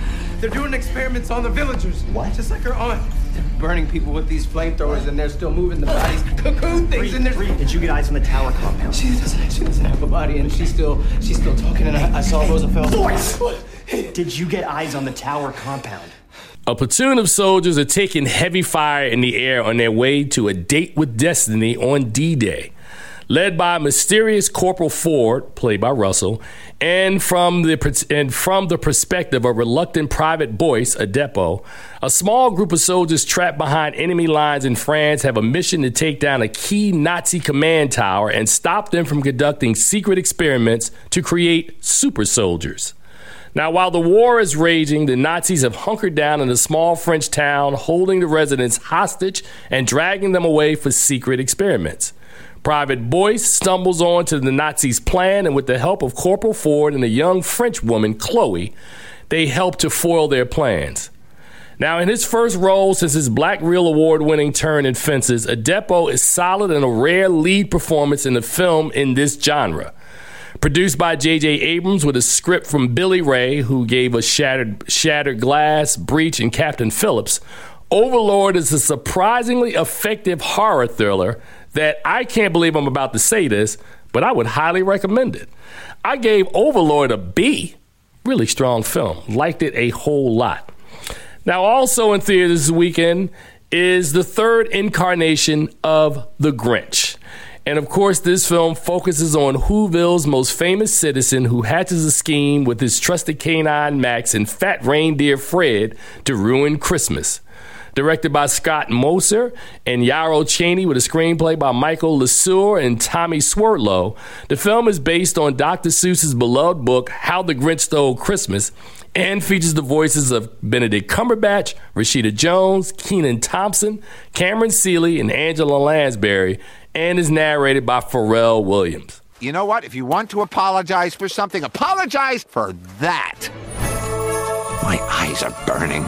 Speaker 9: They're doing experiments on the villagers. What? Just like her aunt. They're burning people with these flamethrowers, and they're still moving the bodies. Cocoon things, and there's...
Speaker 10: Did you get eyes on the tower compound?
Speaker 9: She doesn't, she doesn't have a body, and she's still, she's still talking, and I, I saw Roosevelt.
Speaker 10: Voice! Did you get eyes on the tower compound?
Speaker 1: A platoon of soldiers are taking heavy fire in the air on their way to a date with destiny on D-Day. Led by mysterious Corporal Ford, played by Russell, and from the and from the perspective of reluctant Private Boyce, Adepo, a small group of soldiers trapped behind enemy lines in France have a mission to take down a key Nazi command tower and stop them from conducting secret experiments to create super soldiers. Now, while the war is raging, the Nazis have hunkered down in a small French town, holding the residents hostage and dragging them away for secret experiments. Private Boyce stumbles on to the Nazis' plan, and with the help of Corporal Ford and a young French woman, Chloe, they help to foil their plans. Now, in his first role since his Black Reel Award-winning turn in Fences, Adepo is solid and a rare lead performance in a film in this genre. Produced by J J Abrams with a script from Billy Ray, who gave us Shattered, Shattered Glass, Breach, and Captain Phillips, Overlord is a surprisingly effective horror thriller that I can't believe I'm about to say this, but I would highly recommend it. I gave Overlord a B. Really strong film. Liked it a whole lot. Now, also in theaters this weekend is the third incarnation of The Grinch. And of course, this film focuses on Whoville's most famous citizen who hatches a scheme with his trusted canine Max and fat reindeer Fred to ruin Christmas. Directed by Scott Moser and Yarrow Cheney with a screenplay by Michael LeSueur and Tommy Swerdlow, the film is based on Doctor Seuss's beloved book, How the Grinch Stole Christmas, and features the voices of Benedict Cumberbatch, Rashida Jones, Kenan Thompson, Cameron Seeley, and Angela Lansbury, and is narrated by Pharrell Williams.
Speaker 11: You know what? If you want to apologize for something, apologize for that. My eyes are burning.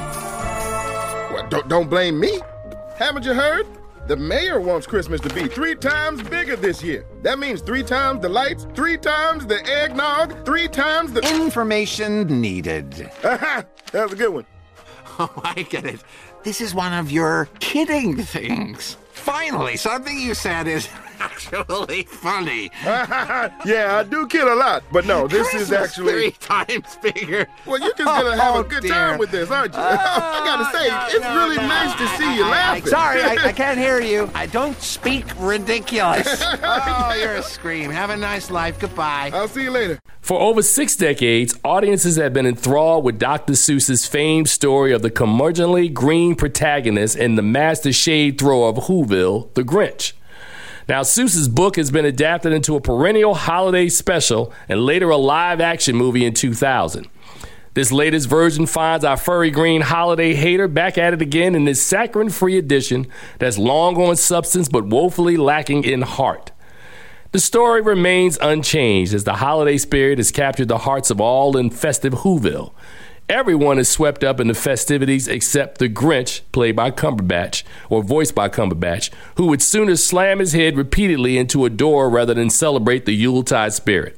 Speaker 12: Well, don't, don't blame me. Haven't you heard? The mayor wants Christmas to be three times bigger this year. That means three times the lights, three times the eggnog, three times the...
Speaker 11: Information needed.
Speaker 12: Aha! That was a good one.
Speaker 11: Oh, I get it. This is one of your kidding things. Finally, something you said is actually funny.
Speaker 12: Yeah, I do kid a lot, but no, this
Speaker 11: Christmas
Speaker 12: is actually
Speaker 11: three times bigger.
Speaker 12: Well, you're just gonna have
Speaker 11: oh,
Speaker 12: a good
Speaker 11: dear.
Speaker 12: time with this, aren't you?
Speaker 11: Uh,
Speaker 12: I gotta say,
Speaker 11: no,
Speaker 12: it's
Speaker 11: no,
Speaker 12: really
Speaker 11: no,
Speaker 12: nice to see
Speaker 11: I,
Speaker 12: you
Speaker 11: I,
Speaker 12: laughing.
Speaker 11: I, sorry, I, I can't hear you. I don't speak ridiculous. Oh, you're a scream. Have a nice life. Goodbye.
Speaker 12: I'll see you later.
Speaker 1: For over six decades, audiences have been enthralled with Doctor Seuss's famed story of the curmudgeonly green protagonist and the master shade thrower of Whoville, the Grinch. Now, Seuss's book has been adapted into a perennial holiday special and later a live-action movie in two thousand. This latest version finds our furry green holiday hater back at it again in this saccharine-free edition that's long on substance but woefully lacking in heart. The story remains unchanged as the holiday spirit has captured the hearts of all in festive Whoville. Everyone is swept up in the festivities except the Grinch, played by Cumberbatch, or voiced by Cumberbatch, who would sooner slam his head repeatedly into a door rather than celebrate the Yuletide spirit.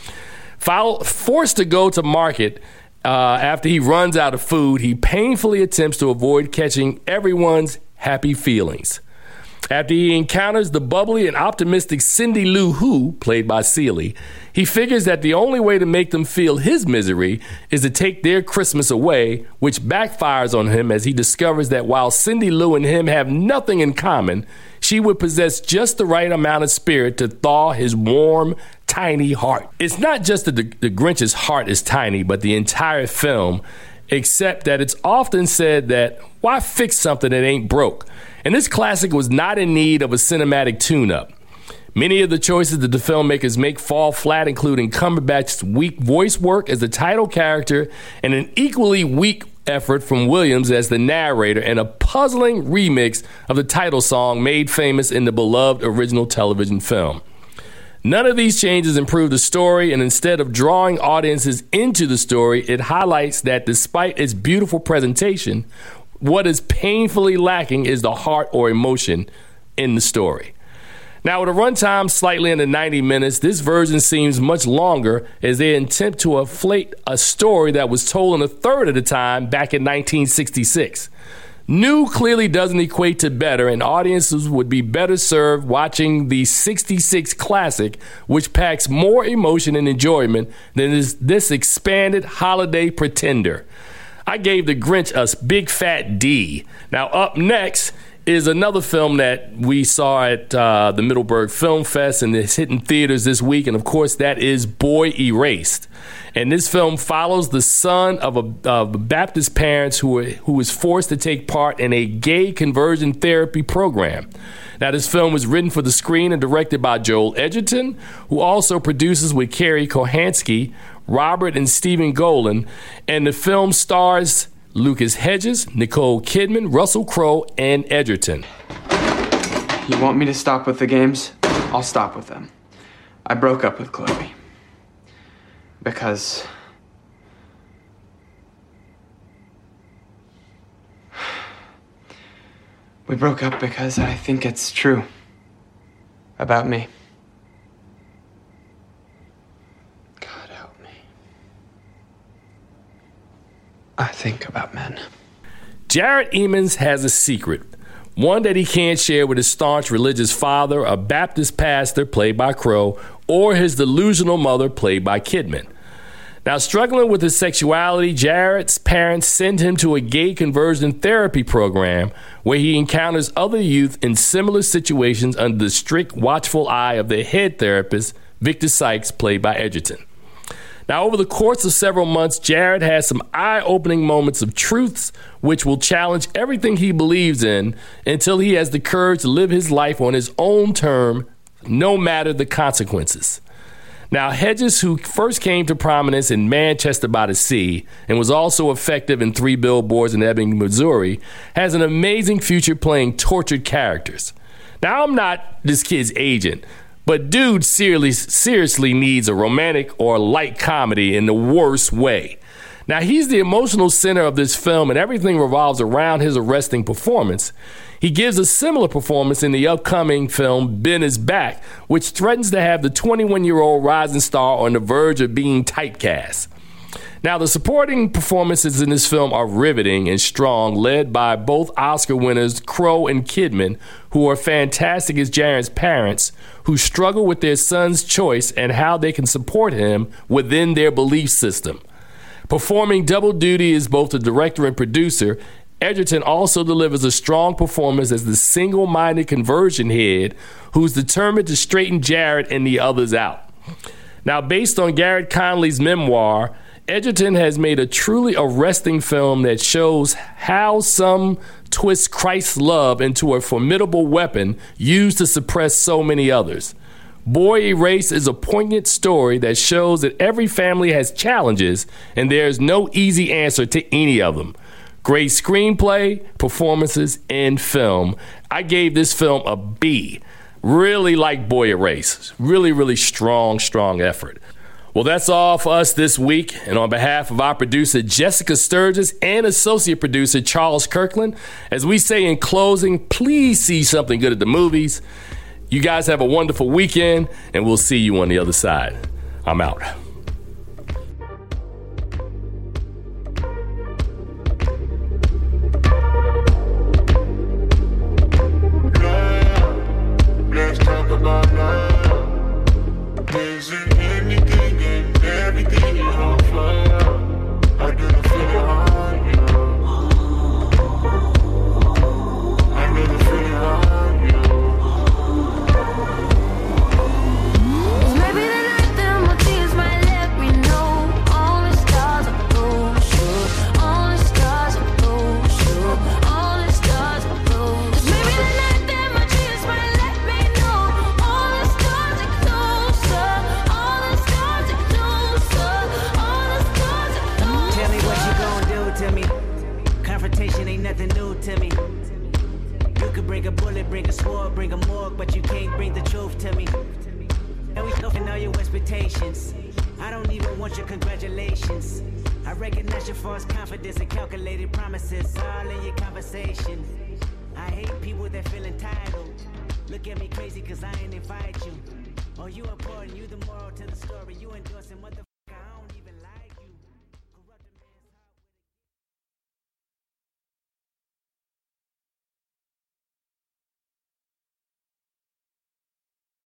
Speaker 1: Foul, forced to go to market uh, after he runs out of food, he painfully attempts to avoid catching everyone's happy feelings. After he encounters the bubbly and optimistic Cindy Lou Who, played by Seeley, he figures that the only way to make them feel his misery is to take their Christmas away, which backfires on him as he discovers that while Cindy Lou and him have nothing in common, she would possess just the right amount of spirit to thaw his warm, tiny heart. It's not just that the, the Grinch's heart is tiny, but the entire film, except that it's often said that why fix something that ain't broke? And this classic was not in need of a cinematic tune-up. Many of the choices that the filmmakers make fall flat, including Cumberbatch's weak voice work as the title character and an equally weak effort from Williams as the narrator and a puzzling remix of the title song made famous in the beloved original television film. None of these changes improve the story, and instead of drawing audiences into the story, it highlights that despite its beautiful presentation, what is painfully lacking is the heart or emotion in the story. Now, with a runtime slightly under ninety minutes, this version seems much longer as they attempt to inflate a story that was told in a third of the time back in nineteen sixty-six. New clearly doesn't equate to better, and audiences would be better served watching the sixty-six classic, which packs more emotion and enjoyment than this, this expanded holiday pretender. I gave The Grinch a big fat D. Now, up next is another film that we saw at uh, the Middleburg Film Fest and it's hitting theaters this week, and of course that is Boy Erased. And this film follows the son of a of Baptist parents who were, who was forced to take part in a gay conversion therapy program. Now, this film was written for the screen and directed by Joel Edgerton, who also produces with Carrie Kohansky, Robert and Stephen Golan, and the film stars Lucas Hedges, Nicole Kidman, Russell Crowe, and Edgerton.
Speaker 13: You want me to stop with the games? I'll stop with them. I broke up with Chloe. Because... We broke up because I think it's true. About me. God help me. I think about men.
Speaker 1: Jared Emmons has a secret, one that he can't share with his staunch religious father, a Baptist pastor played by Crowe, or his delusional mother played by Kidman. Now, struggling with his sexuality, Jared's parents send him to a gay conversion therapy program where he encounters other youth in similar situations under the strict, watchful eye of their head therapist, Victor Sykes, played by Edgerton. Now, over the course of several months, Jared has some eye-opening moments of truths which will challenge everything he believes in until he has the courage to live his life on his own term, no matter the consequences. Now, Hedges, who first came to prominence in Manchester by the Sea and was also effective in Three Billboards in Ebbing, Missouri, has an amazing future playing tortured characters. Now, I'm not this kid's agent, but dude seriously, seriously needs a romantic or light comedy in the worst way. Now, he's the emotional center of this film, and everything revolves around his arresting performance. He gives a similar performance in the upcoming film Ben is Back, which threatens to have the twenty-one-year-old rising star on the verge of being typecast. Now, the supporting performances in this film are riveting and strong, led by both Oscar winners Crowe and Kidman, who are fantastic as Jared's parents, who struggle with their son's choice and how they can support him within their belief system. Performing double duty as both the director and producer, Edgerton also delivers a strong performance as the single-minded conversion head who's determined to straighten Jared and the others out. Now, based on Garrett Conley's memoir, Edgerton has made a truly arresting film that shows how some twist Christ's love into a formidable weapon used to suppress so many others. Boy Erased is a poignant story that shows that every family has challenges and there's no easy answer to any of them. Great screenplay, performances, and film. I gave this film a B. Really like Boy Erased. Really, really strong, strong effort. Well, that's all for us this week. And on behalf of our producer, Jessica Sturgis, and associate producer, Charles Kirkland, as we say in closing, please see something good at the movies. You guys have a wonderful weekend, and we'll see you on the other side. I'm out.
Speaker 14: Let's talk about love. Is it anything and everything you offer? I didn't feel it on you. I didn't feel it on you. Maybe the night that my tears might let me know. All the stars are those sure. All the stars are those sure. All the stars are those. Maybe the night that my tears might let me know. All the stars are closer. All the stars are closer. All the stars are closer.
Speaker 15: Tell me what you gonna do to me. Confrontation ain't nothing new to me. You could bring a bullet, bring a sword, bring a morgue, but you can't bring the truth to me. And we don't know your expectations. I don't even want your congratulations. I recognize your false confidence and calculated promises all in your conversation. I hate people that feel entitled. Look at me crazy cause I ain't invite you. Oh, you important, you the moral to the story. You endorsing mother.